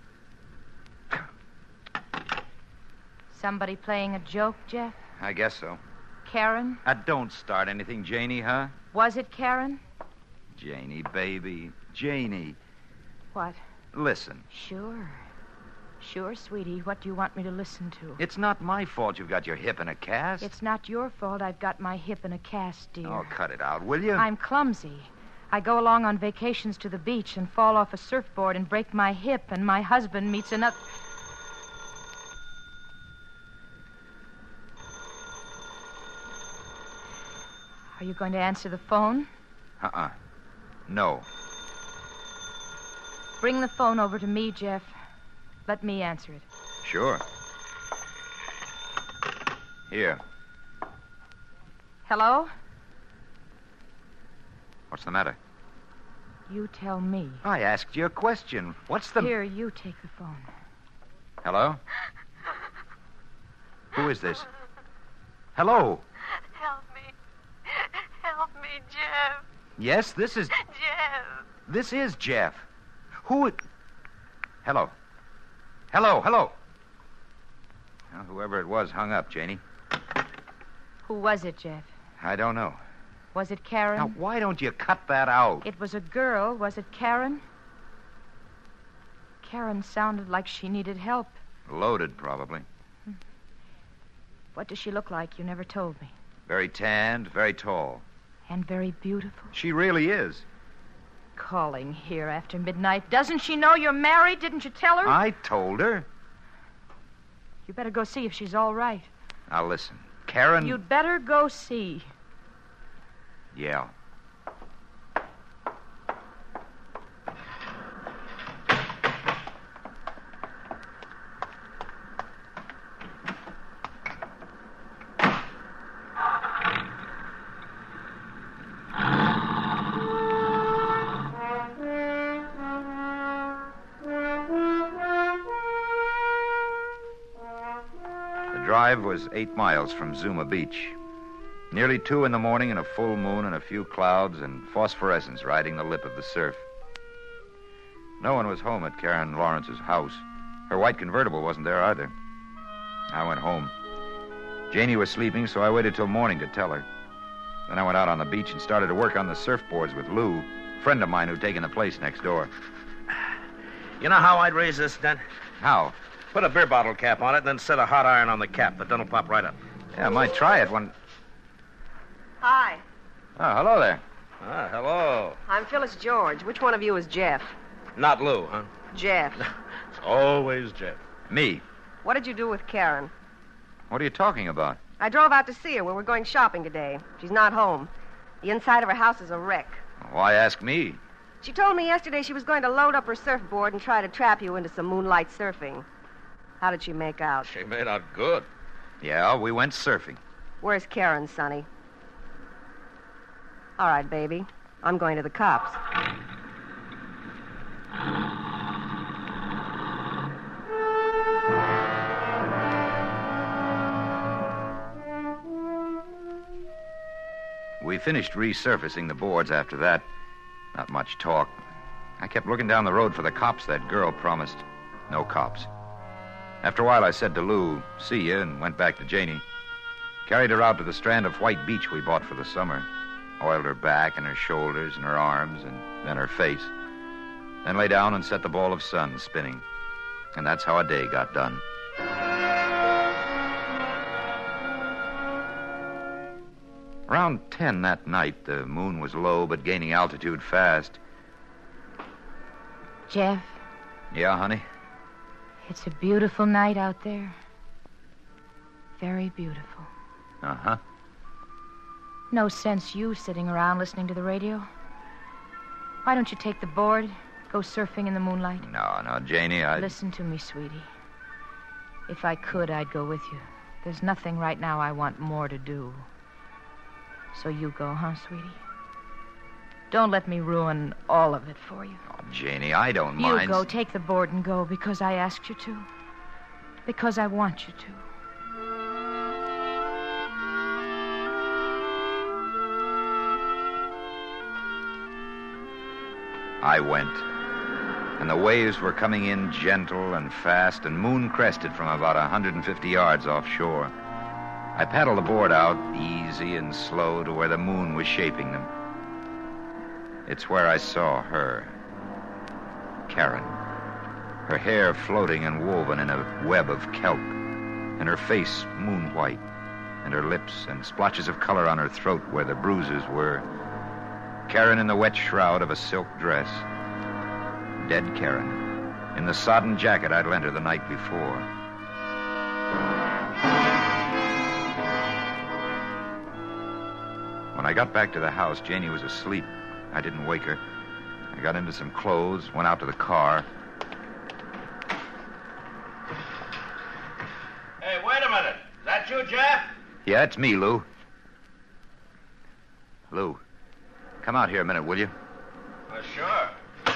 Speaker 13: Somebody playing a joke, Jeff?
Speaker 11: I guess so.
Speaker 13: Karen?
Speaker 11: Uh, don't start anything, Janie, huh?
Speaker 13: Was it Karen?
Speaker 11: Janie, baby. Janie.
Speaker 13: What?
Speaker 11: Listen.
Speaker 13: Sure. Sure, sweetie. What do you want me to listen to?
Speaker 11: It's not my fault you've got your hip in a cast.
Speaker 13: It's not your fault I've got my hip in a cast, dear.
Speaker 11: Oh, cut it out, will you?
Speaker 13: I'm clumsy. I go along on vacations to the beach and fall off a surfboard and break my hip, and my husband meets another... Are you going to answer the phone?
Speaker 11: Uh-uh. No.
Speaker 13: Bring the phone over to me, Jeff. Let me answer it.
Speaker 11: Sure. Here.
Speaker 13: Hello?
Speaker 11: What's the matter?
Speaker 13: You tell me.
Speaker 11: I asked you a question. What's the...
Speaker 13: Here, you take the phone.
Speaker 11: Hello? Who is this? Hello?
Speaker 15: Help me. Help me, Jeff.
Speaker 11: Yes, this is...
Speaker 15: Jeff.
Speaker 11: This is Jeff. Who... Hello? Hello, hello. Well, whoever it was hung up, Janie.
Speaker 13: Who was it, Jeff?
Speaker 11: I don't know.
Speaker 13: Was it Karen?
Speaker 14: Now, why don't you cut that out?
Speaker 13: It was a girl. Was it Karen? Karen sounded like she needed help.
Speaker 14: Loaded, probably.
Speaker 13: What does she look like? You never told me.
Speaker 14: Very tanned, very tall.
Speaker 13: And very beautiful.
Speaker 14: She really is.
Speaker 13: Calling here after midnight. Doesn't she know you're married? Didn't you tell her?
Speaker 14: I told her.
Speaker 13: You better go see if she's all right.
Speaker 14: Now, listen. Karen...
Speaker 13: You'd better go see.
Speaker 14: Yeah. The drive was eight miles from Zuma Beach. Nearly two in the morning and a full moon and a few clouds and phosphorescence riding the lip of the surf. No one was home at Karen Lawrence's house. Her white convertible wasn't there either. I went home. Janie was sleeping, so I waited till morning to tell her. Then I went out on the beach and started to work on the surfboards with Lou, a friend of mine who'd taken a place next door.
Speaker 16: You know how I'd raise this dent?
Speaker 14: How?
Speaker 16: Put a beer bottle cap on it, then set a hot iron on the cap. The dent will pop right up.
Speaker 14: Yeah, I might try it when...
Speaker 17: Hi.
Speaker 14: Oh, hello there.
Speaker 16: Ah, hello.
Speaker 17: I'm Phyllis George. Which one of you is Jeff?
Speaker 16: Not Lou, huh?
Speaker 17: Jeff.
Speaker 16: It's always Jeff.
Speaker 14: Me.
Speaker 17: What did you do with Karen?
Speaker 14: What are you talking about?
Speaker 17: I drove out to see her. We were going shopping today. She's not home. The inside of her house is a wreck.
Speaker 14: Why ask me?
Speaker 17: She told me yesterday she was going to load up her surfboard and try to trap you into some moonlight surfing. How did she make out?
Speaker 16: She made out good.
Speaker 14: Yeah, we went surfing.
Speaker 17: Where's Karen, Sonny? All right, baby. I'm going to the cops.
Speaker 14: We finished resurfacing the boards after that. Not much talk. I kept looking down the road for the cops that girl promised. No cops. After a while, I said to Lou, see you, and went back to Janie. Carried her out to the strand of white beach we bought for the summer. Oiled her back and her shoulders and her arms and then her face. Then lay down and set the ball of sun spinning. And that's how a day got done. Around ten that night, the moon was low but gaining altitude fast.
Speaker 13: Jeff?
Speaker 14: Yeah, honey?
Speaker 13: It's a beautiful night out there. Very beautiful.
Speaker 14: Uh-huh.
Speaker 13: No sense you sitting around listening to the radio. Why don't you take the board, go surfing in the moonlight?
Speaker 14: No, no, Janie, I...
Speaker 13: Listen to me, sweetie. If I could, I'd go with you. There's nothing right now I want more to do. So you go, huh, sweetie? Don't let me ruin all of it for you.
Speaker 14: Oh, Janie, I don't
Speaker 13: you
Speaker 14: mind.
Speaker 13: You go, take the board and go because I asked you to. Because I want you to.
Speaker 14: I went. And the waves were coming in gentle and fast and moon-crested from about one hundred fifty yards offshore. I paddled the board out, easy and slow, to where the moon was shaping them. It's where I saw her. Karen. Her hair floating and woven in a web of kelp, and her face moon-white, and her lips and splotches of color on her throat where the bruises were. Karen in the wet shroud of a silk dress. Dead Karen, in the sodden jacket I'd lent her the night before. When I got back to the house, Janie was asleep. I didn't wake her. I got into some clothes, went out to the car.
Speaker 16: Hey, wait a minute. Is that you, Jeff?
Speaker 14: Yeah, it's me, Lou. Lou, come out here a minute, will you?
Speaker 16: Uh, sure.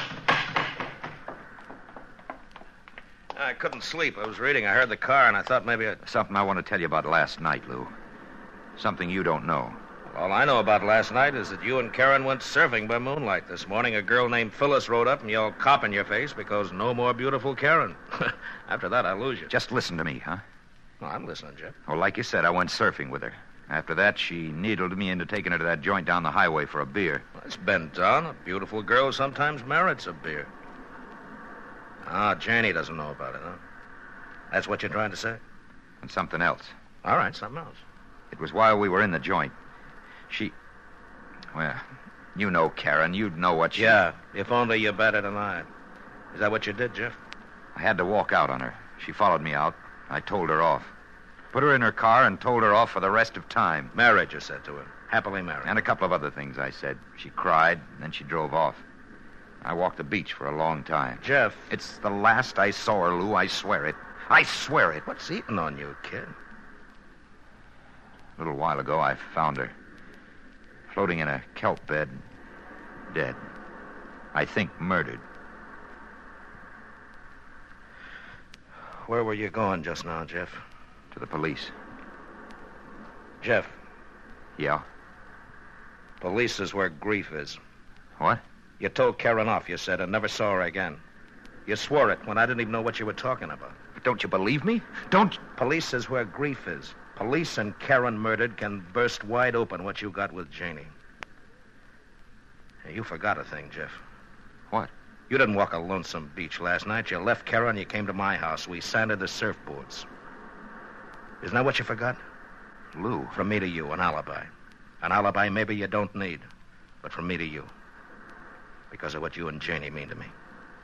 Speaker 16: I couldn't sleep. I was reading. I heard the car, and I thought maybe I'd...
Speaker 14: Something I want to tell you about last night, Lou. Something you don't know.
Speaker 16: All I know about last night is that you and Karen went surfing by moonlight. This morning, a girl named Phyllis rode up and yelled cop in your face because no more beautiful Karen. After that, I lose you.
Speaker 14: Just listen to me, huh?
Speaker 16: Well, I'm listening, Jeff.
Speaker 14: Well, like you said, I went surfing with her. After that, she needled me into taking her to that joint down the highway for a beer.
Speaker 16: Well, it's been done. A beautiful girl sometimes merits a beer. Ah, Janie doesn't know about it, huh? That's what you're trying to say?
Speaker 14: And something else.
Speaker 16: All right, something else.
Speaker 14: It was while we were in the joint. She... Well, you know Karen. You'd know what she...
Speaker 16: Yeah, if only you better than I. Is that what you did, Jeff?
Speaker 14: I had to walk out on her. She followed me out. I told her off. Put her in her car and told her off for the rest of time.
Speaker 16: Married, you said to her. Happily married.
Speaker 14: And a couple of other things I said. She cried, and then she drove off. I walked the beach for a long time.
Speaker 16: Jeff.
Speaker 14: It's the last I saw her, Lou. I swear it. I swear it.
Speaker 16: What's eating on you, kid?
Speaker 14: A little while ago, I found her. Floating in a kelp bed. Dead. I think murdered.
Speaker 16: Where were you going just now, Jeff?
Speaker 14: To the police.
Speaker 16: Jeff.
Speaker 14: Yeah?
Speaker 16: Police is where grief is.
Speaker 14: What?
Speaker 16: You told Karen off, you said, and never saw her again. You swore it when I didn't even know what you were talking about.
Speaker 14: But don't you believe me? Don't...
Speaker 16: Police is where grief is. Police and Karen murdered can burst wide open what you got with Janie. Hey, you forgot a thing, Jeff.
Speaker 14: What?
Speaker 16: You didn't walk a lonesome beach last night. You left Karen, you came to my house. We sanded the surfboards. Isn't that what you forgot?
Speaker 14: Lou.
Speaker 16: From me to you, an alibi. An alibi maybe you don't need, but from me to you. Because of what you and Janie mean to me.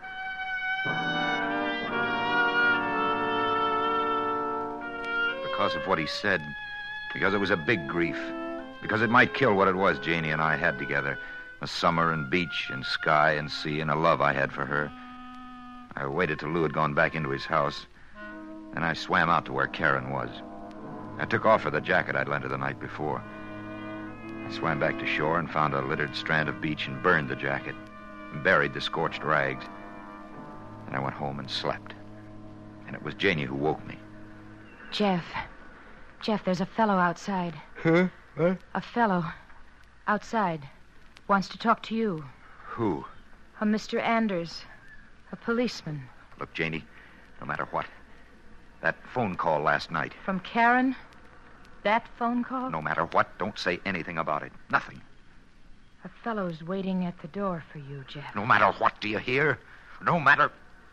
Speaker 14: Because of what he said. Because it was a big grief. Because it might kill what it was Janie and I had together. A summer and beach and sky and sea and a love I had for her. I waited till Lou had gone back into his house. Then I swam out to where Karen was. I took off her the jacket I'd lent her the night before. I swam back to shore and found a littered strand of beach and burned the jacket and buried the scorched rags. And I went home and slept. And it was Janie who woke me.
Speaker 13: Jeff. Jeff, there's a fellow outside.
Speaker 14: Huh? What?
Speaker 13: A fellow. Outside. Wants to talk to you.
Speaker 14: Who?
Speaker 13: A Mister Anders. A policeman.
Speaker 14: Look, Janie, no matter what. That phone call last night.
Speaker 13: From Karen? That phone call?
Speaker 14: No matter what, don't say anything about it. Nothing.
Speaker 13: A fellow's waiting at the door for you, Jeff.
Speaker 14: No matter what, do you hear? No matter...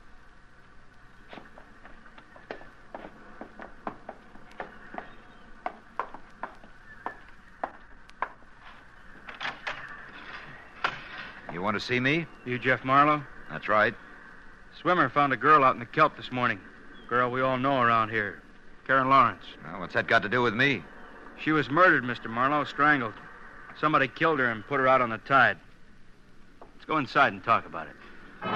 Speaker 14: You want to see me?
Speaker 18: You Jeff Marlowe?
Speaker 14: That's right.
Speaker 18: Swimmer found a girl out in the kelp this morning. Girl we all know around here. Karen Lawrence.
Speaker 14: Well, what's that got to do with me?
Speaker 18: She was murdered, Mister Marlowe, strangled. Somebody killed her and put her out on the tide. Let's go inside and talk about it.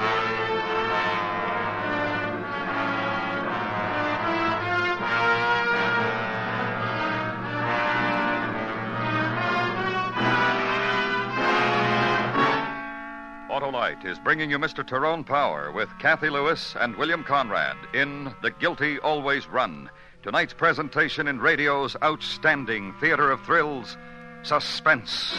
Speaker 12: Autolite is bringing you Mister Tyrone Power with Kathy Lewis and William Conrad in The Guilty Always Run. Tonight's presentation in radio's outstanding theater of thrills, Suspense.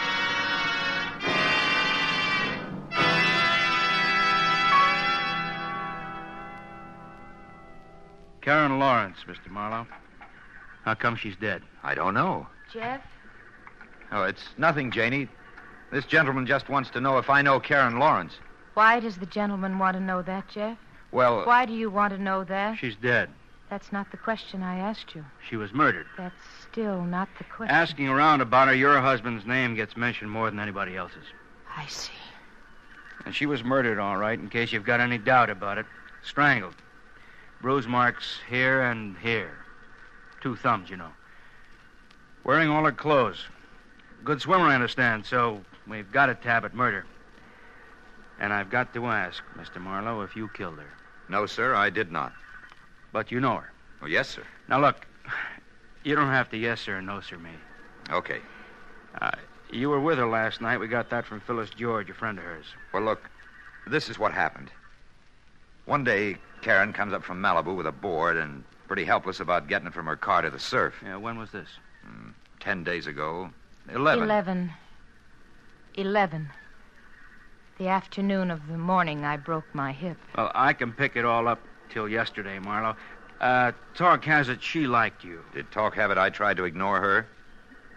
Speaker 18: Karen Lawrence, Mister Marlowe. How come she's dead?
Speaker 14: I don't know.
Speaker 13: Jeff?
Speaker 14: Oh, it's nothing, Janie. This gentleman just wants to know if I know Karen Lawrence.
Speaker 13: Why does the gentleman want to know that, Jeff?
Speaker 14: Well...
Speaker 13: Why do you want to know that?
Speaker 18: She's dead.
Speaker 13: That's not the question I asked you.
Speaker 18: She was murdered.
Speaker 13: That's still not the question.
Speaker 18: Asking around about her, your husband's name gets mentioned more than anybody else's.
Speaker 13: I see.
Speaker 18: And she was murdered, all right, in case you've got any doubt about it. Strangled. Bruise marks here and here. Two thumbs, you know. Wearing all her clothes. Good swimmer, I understand, so we've got a tab at murder. And I've got to ask, Mister Marlowe, if you killed her.
Speaker 14: No, sir, I did not.
Speaker 18: But you know her.
Speaker 14: Oh, yes, sir.
Speaker 18: Now, look, you don't have to yes, sir, and no, sir, me.
Speaker 14: Okay.
Speaker 18: Uh, you were with her last night. We got that from Phyllis George, a friend of hers.
Speaker 14: Well, look, this is what happened. One day, Karen comes up from Malibu with a board and pretty helpless about getting it from her car to the surf.
Speaker 18: Yeah, when was this?
Speaker 14: Mm, ten days ago. Eleven.
Speaker 13: Eleven. Eleven. The afternoon of the morning I broke my hip.
Speaker 18: Well, I can pick it all up till yesterday, Marlowe. Uh, Talk has it she liked you.
Speaker 14: Did Talk have it I tried to ignore her?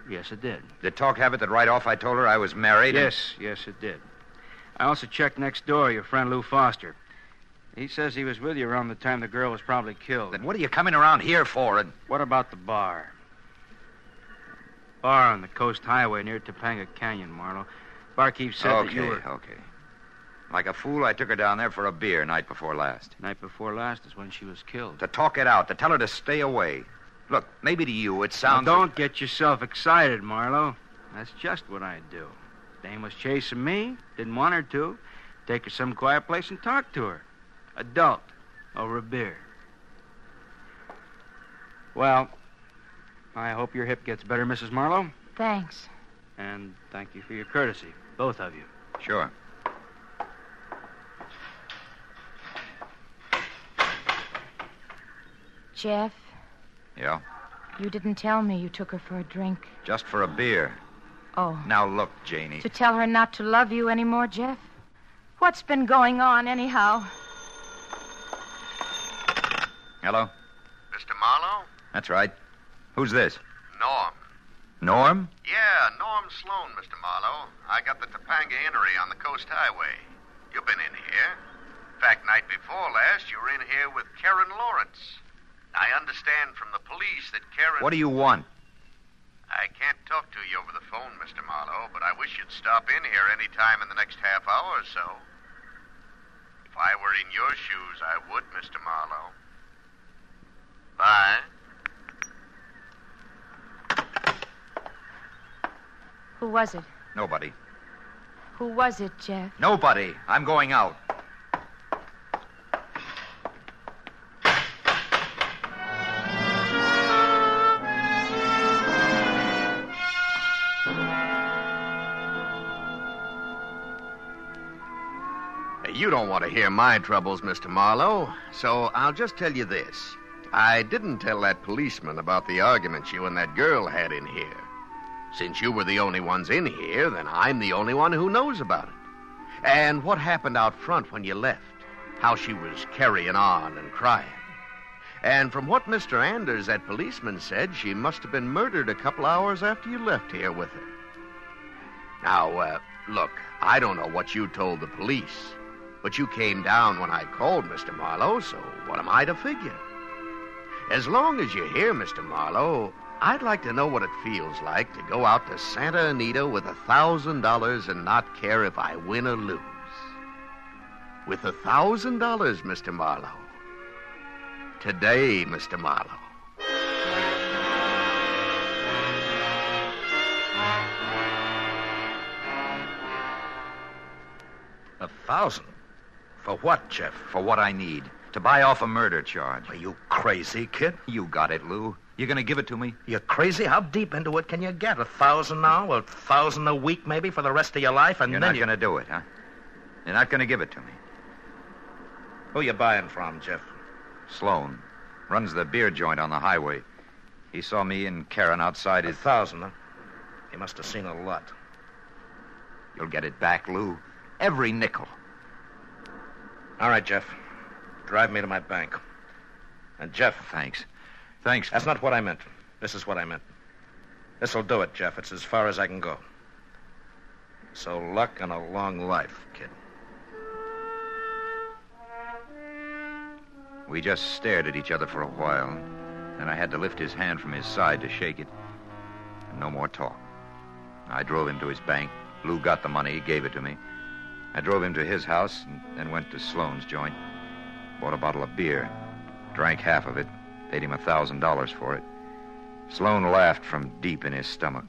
Speaker 18: Yes, it did.
Speaker 14: Did talk have it that right off I told her I was married? and-
Speaker 18: Yes, yes, it did. I also checked next door, your friend Lou Foster. He says he was with you around the time the girl was probably killed.
Speaker 14: Then what are you coming around here for? And
Speaker 18: What about the bar? Bar on the Coast Highway near Topanga Canyon, Marlowe. Barkeep said
Speaker 14: okay,
Speaker 18: that you were...
Speaker 14: okay. Like a fool, I took her down there for a beer night before last.
Speaker 18: Night before last is when she was killed.
Speaker 14: To talk it out, to tell her to stay away. Look, maybe to you it sounds...
Speaker 18: Now, don't get yourself excited, Marlowe. That's just what I'd do. Dame was chasing me, didn't want her to. Take her some quiet place and talk to her. Adult, over a beer. Well, I hope your hip gets better, Missus Marlowe.
Speaker 13: Thanks.
Speaker 18: And thank you for your courtesy, both of you.
Speaker 14: Sure.
Speaker 13: Jeff,
Speaker 14: Yeah?
Speaker 13: you didn't tell me you took her for a drink.
Speaker 14: Just for a beer.
Speaker 13: Oh.
Speaker 14: Now look, Janie.
Speaker 13: To tell her not to love you anymore, Jeff? What's been going on, anyhow?
Speaker 14: Hello?
Speaker 8: Mister Marlowe?
Speaker 14: That's right. Who's this?
Speaker 8: Norm.
Speaker 14: Norm?
Speaker 8: Yeah, Norm Sloan, Mister Marlowe. I got the Topanga Innery on the Coast Highway. You've been in here. In fact, night before last, you were in here with Karen Lawrence. I understand from the police that Karen...
Speaker 14: What do you want?
Speaker 8: I can't talk to you over the phone, Mister Marlowe, but I wish you'd stop in here any time in the next half hour or so. If I were in your shoes, I would, Mister Marlowe. Bye.
Speaker 13: Who was it?
Speaker 14: Nobody.
Speaker 13: Who was it, Jeff?
Speaker 14: Nobody. I'm going out.
Speaker 8: You don't want to hear my troubles, Mister Marlowe, so I'll just tell you this. I didn't tell that policeman about the argument you and that girl had in here. Since you were the only ones in here, then I'm the only one who knows about it. And what happened out front when you left. How she was carrying on and crying. And from what Mister Anders, that policeman, said, she must have been murdered a couple hours after you left here with her. Now, uh, look, I don't know what you told the police, but you came down when I called, Mister Marlowe, so what am I to figure? As long as you're here, Mister Marlowe, I'd like to know what it feels like to go out to Santa Anita with a thousand dollars and not care if I win or lose. With a thousand dollars, Mister Marlowe. Today, Mister Marlowe.
Speaker 14: A thousand? For what, Jeff? For what I need. To buy off a murder charge.
Speaker 16: Are you crazy, kid?
Speaker 14: You got it, Lou. You gonna give it to me?
Speaker 16: You're crazy? How deep into it can you get? A thousand now? A thousand a week, maybe, for the rest of your life? And
Speaker 14: You're
Speaker 16: then
Speaker 14: not
Speaker 16: you...
Speaker 14: gonna do it, huh? You're not gonna give it to me.
Speaker 16: Who you buying from, Jeff?
Speaker 14: Sloan. Runs the beer joint on the highway. He saw me and Karen outside his...
Speaker 16: A thousand, huh? He must have seen a lot.
Speaker 14: You'll get it back, Lou. Every nickel.
Speaker 16: All right, Jeff. Drive me to my bank. And, Jeff...
Speaker 14: Thanks. Thanks.
Speaker 16: That's not what I meant. This is what I meant. This'll do it, Jeff. It's as far as I can go. So luck and a long life, kid.
Speaker 14: We just stared at each other for a while. Then I had to lift his hand from his side to shake it. And no more talk. I drove him to his bank. Lou got the money. He gave it to me. I drove him to his house and then went to Sloan's joint. Bought a bottle of beer. Drank half of it. Paid him a thousand dollars for it. Sloan laughed from deep in his stomach.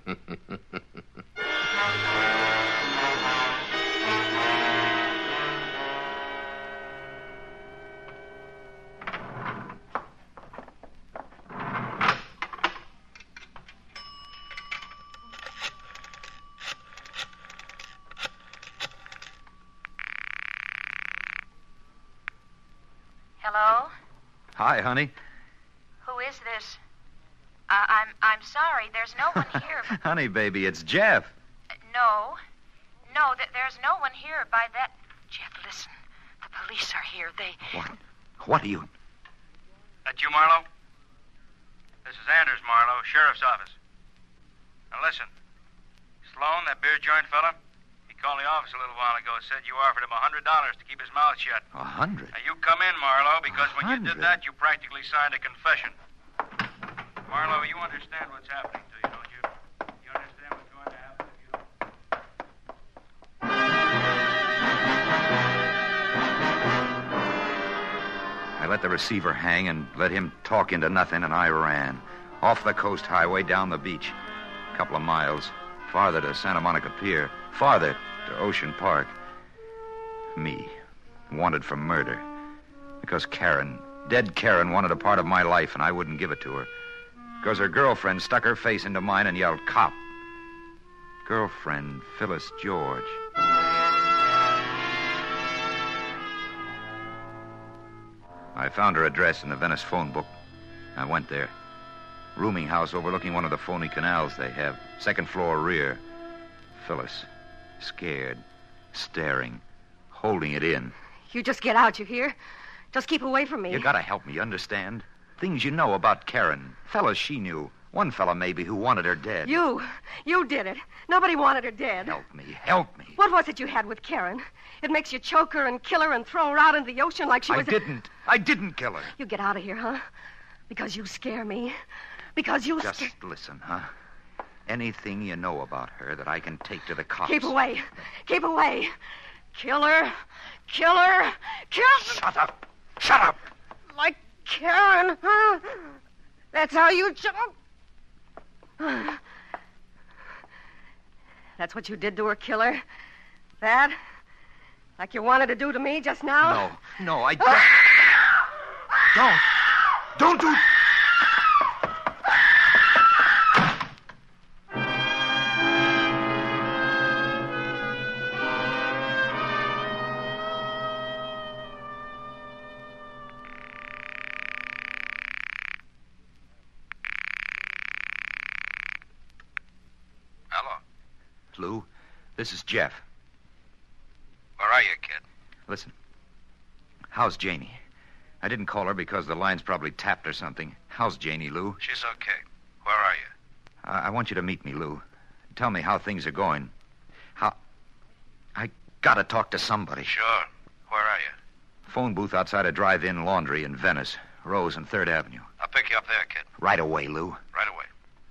Speaker 13: Hello?
Speaker 14: Hi, honey.
Speaker 13: Who is this? Uh, I'm I'm sorry. There's no one here.
Speaker 14: Honey, baby, it's Jeff.
Speaker 13: Uh, no. No, th- there's no one here by that... Jeff, listen. The police are here. They...
Speaker 14: What? What are you...
Speaker 18: That you, Marlowe? This is Anders, Marlowe, Sheriff's Office. listen. Sloan, that beer joint fella, he called the office a little while ago. Said you offered him a hundred dollars to keep his mouth shut.
Speaker 14: A hundred?
Speaker 18: Now, you come in, Marlowe, because when you did that, you practically signed a confession. Marlowe, you understand what's happening to you, don't you? You understand what's going to happen if you don't?
Speaker 14: I let the receiver hang and let him talk into nothing, and I ran. Off the coast highway, down the beach. A couple of miles. Farther to Santa Monica Pier. Farther to Ocean Park. Me. Wanted for murder. Because Karen, dead Karen, wanted a part of my life, and I wouldn't give it to her. Because her girlfriend stuck her face into mine and yelled, "Cop." Girlfriend, Phyllis George. I found her address in the Venice phone book. I went there. Rooming house overlooking one of the phony canals they have. Second floor rear. Phyllis. Scared. Staring. Holding it in.
Speaker 17: You just get out, you hear? Just keep away from me.
Speaker 14: You gotta help me, understand? Things you know about Karen. Fellas she knew. One fella maybe who wanted her dead.
Speaker 17: You. You did it. Nobody wanted her dead.
Speaker 14: Help me. Help me.
Speaker 17: What was it you had with Karen? It makes you choke her and kill her and throw her out into the ocean like she
Speaker 14: I
Speaker 17: was...
Speaker 14: didn't. A... I didn't kill her.
Speaker 17: You get out of here, huh? Because you scare me. Because you...
Speaker 14: Just
Speaker 17: sca-
Speaker 14: listen, huh? Anything you know about her that I can take to the cops.
Speaker 17: Keep away. Keep away. Kill her. Kill her. Kill...
Speaker 14: Shut up. Shut up.
Speaker 17: Like Karen, huh? That's how you jump. That's what you did to her, killer? That? Like you wanted to do to me just now?
Speaker 14: No, no, I don't. Don't. Don't do... Lou, this is Jeff.
Speaker 18: Where are you, kid?
Speaker 14: Listen. How's Janie? I didn't call her because the line's probably tapped or something. How's Janie, Lou?
Speaker 18: She's okay. Where are you?
Speaker 14: I, I want you to meet me, Lou. Tell me how things are going. How... I gotta talk to somebody.
Speaker 18: Sure. Where are you?
Speaker 14: Phone booth outside a drive-in laundry in Venice. Rose and third Avenue.
Speaker 18: I'll pick you up there, kid.
Speaker 14: Right away, Lou.
Speaker 18: Right away.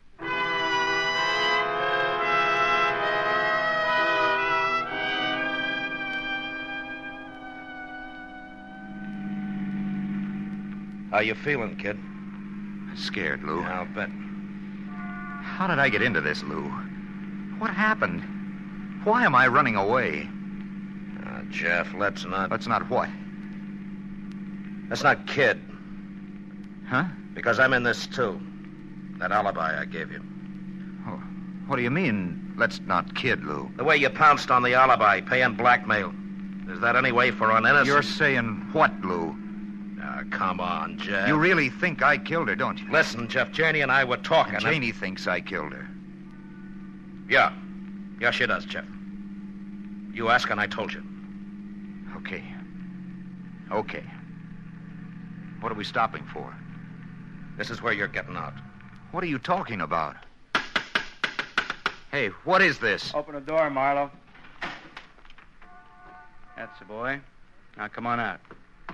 Speaker 16: How you feeling, kid?
Speaker 14: Scared, Lou.
Speaker 16: Yeah, I'll bet.
Speaker 14: How did I get into this, Lou? What happened? Why am I running away?
Speaker 16: Uh, Jeff, let's not...
Speaker 14: Let's not what?
Speaker 16: Let's not kid.
Speaker 14: Huh?
Speaker 16: Because I'm in this, too. That alibi I gave you.
Speaker 14: Oh, what do you mean, let's not kid, Lou?
Speaker 16: The way you pounced on the alibi, paying blackmail. Is that any way for an innocent...
Speaker 14: You're saying what, Lou?
Speaker 16: Uh, come on, Jeff.
Speaker 14: You really think I killed her, don't you?
Speaker 16: Listen, Jeff, Janie and I were talking.
Speaker 14: And Janie and... thinks I killed her.
Speaker 16: Yeah. Yeah, she does, Jeff. You ask and I told you.
Speaker 14: Okay. Okay. What are we stopping for?
Speaker 16: This is where you're getting out.
Speaker 14: What are you talking about? Hey, what is this?
Speaker 18: Open the door, Marlowe. That's the boy. Now come on out.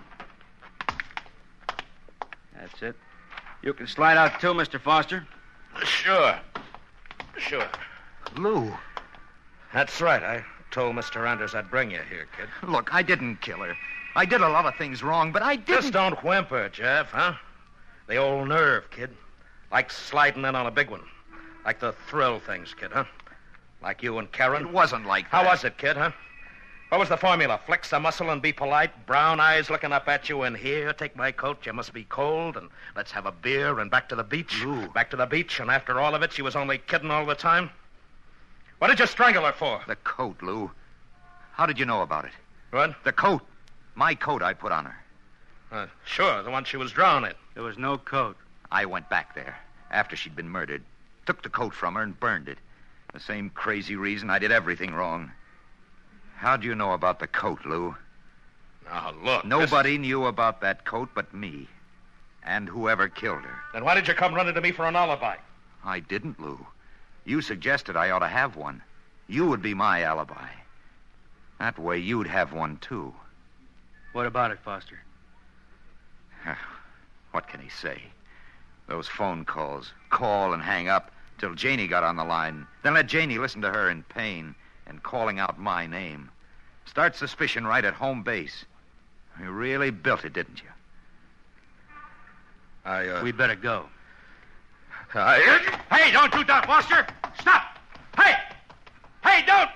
Speaker 18: That's it. You can slide out too, Mister Foster.
Speaker 16: Sure. Sure.
Speaker 14: Lou.
Speaker 16: That's right. I told Mister Anders I'd bring you here, kid.
Speaker 14: Look, I didn't kill her. I did a lot of things wrong, but I didn't...
Speaker 16: Just don't whimper, Jeff, huh? The old nerve, kid. Like sliding in on a big one. Like the thrill things, kid, huh? Like you and Karen.
Speaker 14: It wasn't like that.
Speaker 16: How was it, kid, huh? What was the formula? Flex the muscle and be polite, brown eyes looking up at you, and here, take my coat, you must be cold, and let's have a beer, and back to the beach.
Speaker 14: Lou.
Speaker 16: Back to the beach, and after all of it, she was only kidding all the time? What did you strangle her for?
Speaker 14: The coat, Lou. How did you know about it?
Speaker 16: What?
Speaker 14: The coat. My coat I put on her.
Speaker 16: Uh, sure, the one she was drowned in.
Speaker 18: There was no coat.
Speaker 14: I went back there after she'd been murdered, took the coat from her and burned it. The same crazy reason I did everything wrong. How'd you know about the coat, Lou?
Speaker 16: Now, look.
Speaker 14: Nobody
Speaker 16: this...
Speaker 14: knew about that coat but me. And whoever killed her.
Speaker 16: Then why did you come running to me for an alibi?
Speaker 14: I didn't, Lou. You suggested I ought to have one. You would be my alibi. That way you'd have one, too.
Speaker 18: What about it, Foster?
Speaker 14: What can he say? Those phone calls. Call and hang up till Janie got on the line. Then let Janie listen to her in pain and calling out my name. Start suspicion right at home base. You really built it, didn't you?
Speaker 16: I, uh...
Speaker 18: We'd better go.
Speaker 16: I...
Speaker 18: Hey, don't do that, Foster! Stop! Hey! Hey, don't!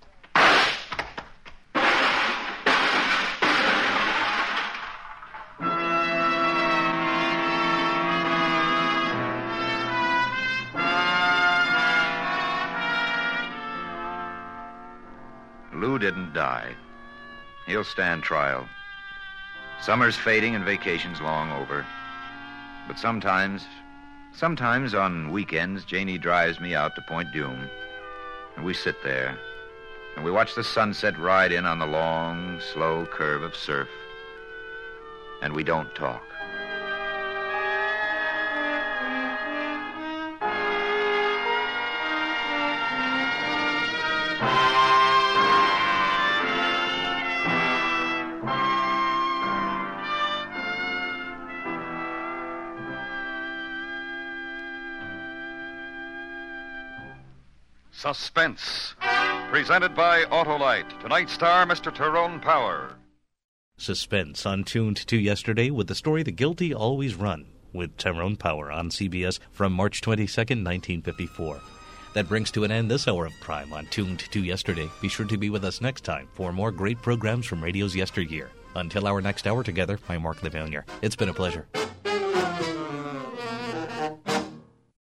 Speaker 14: Lou didn't die. He'll stand trial. Summer's fading and vacation's long over. But sometimes, sometimes on weekends, Janie drives me out to Point Dume. And we sit there, and we watch the sunset ride in on the long, slow curve of surf. And we don't talk.
Speaker 12: Suspense. Presented by Autolite. Tonight's star, Mister Tyrone Power.
Speaker 1: Suspense on Tuned to Yesterday with the story The Guilty Always Run with Tyrone Power on C B S from March twenty-second, nineteen fifty-four. That brings to an end this hour of Crime on Tuned to Yesterday. Be sure to be with us next time for more great programs from radio's yesteryear. Until our next hour together, I'm Mark Levanier. It's been a pleasure.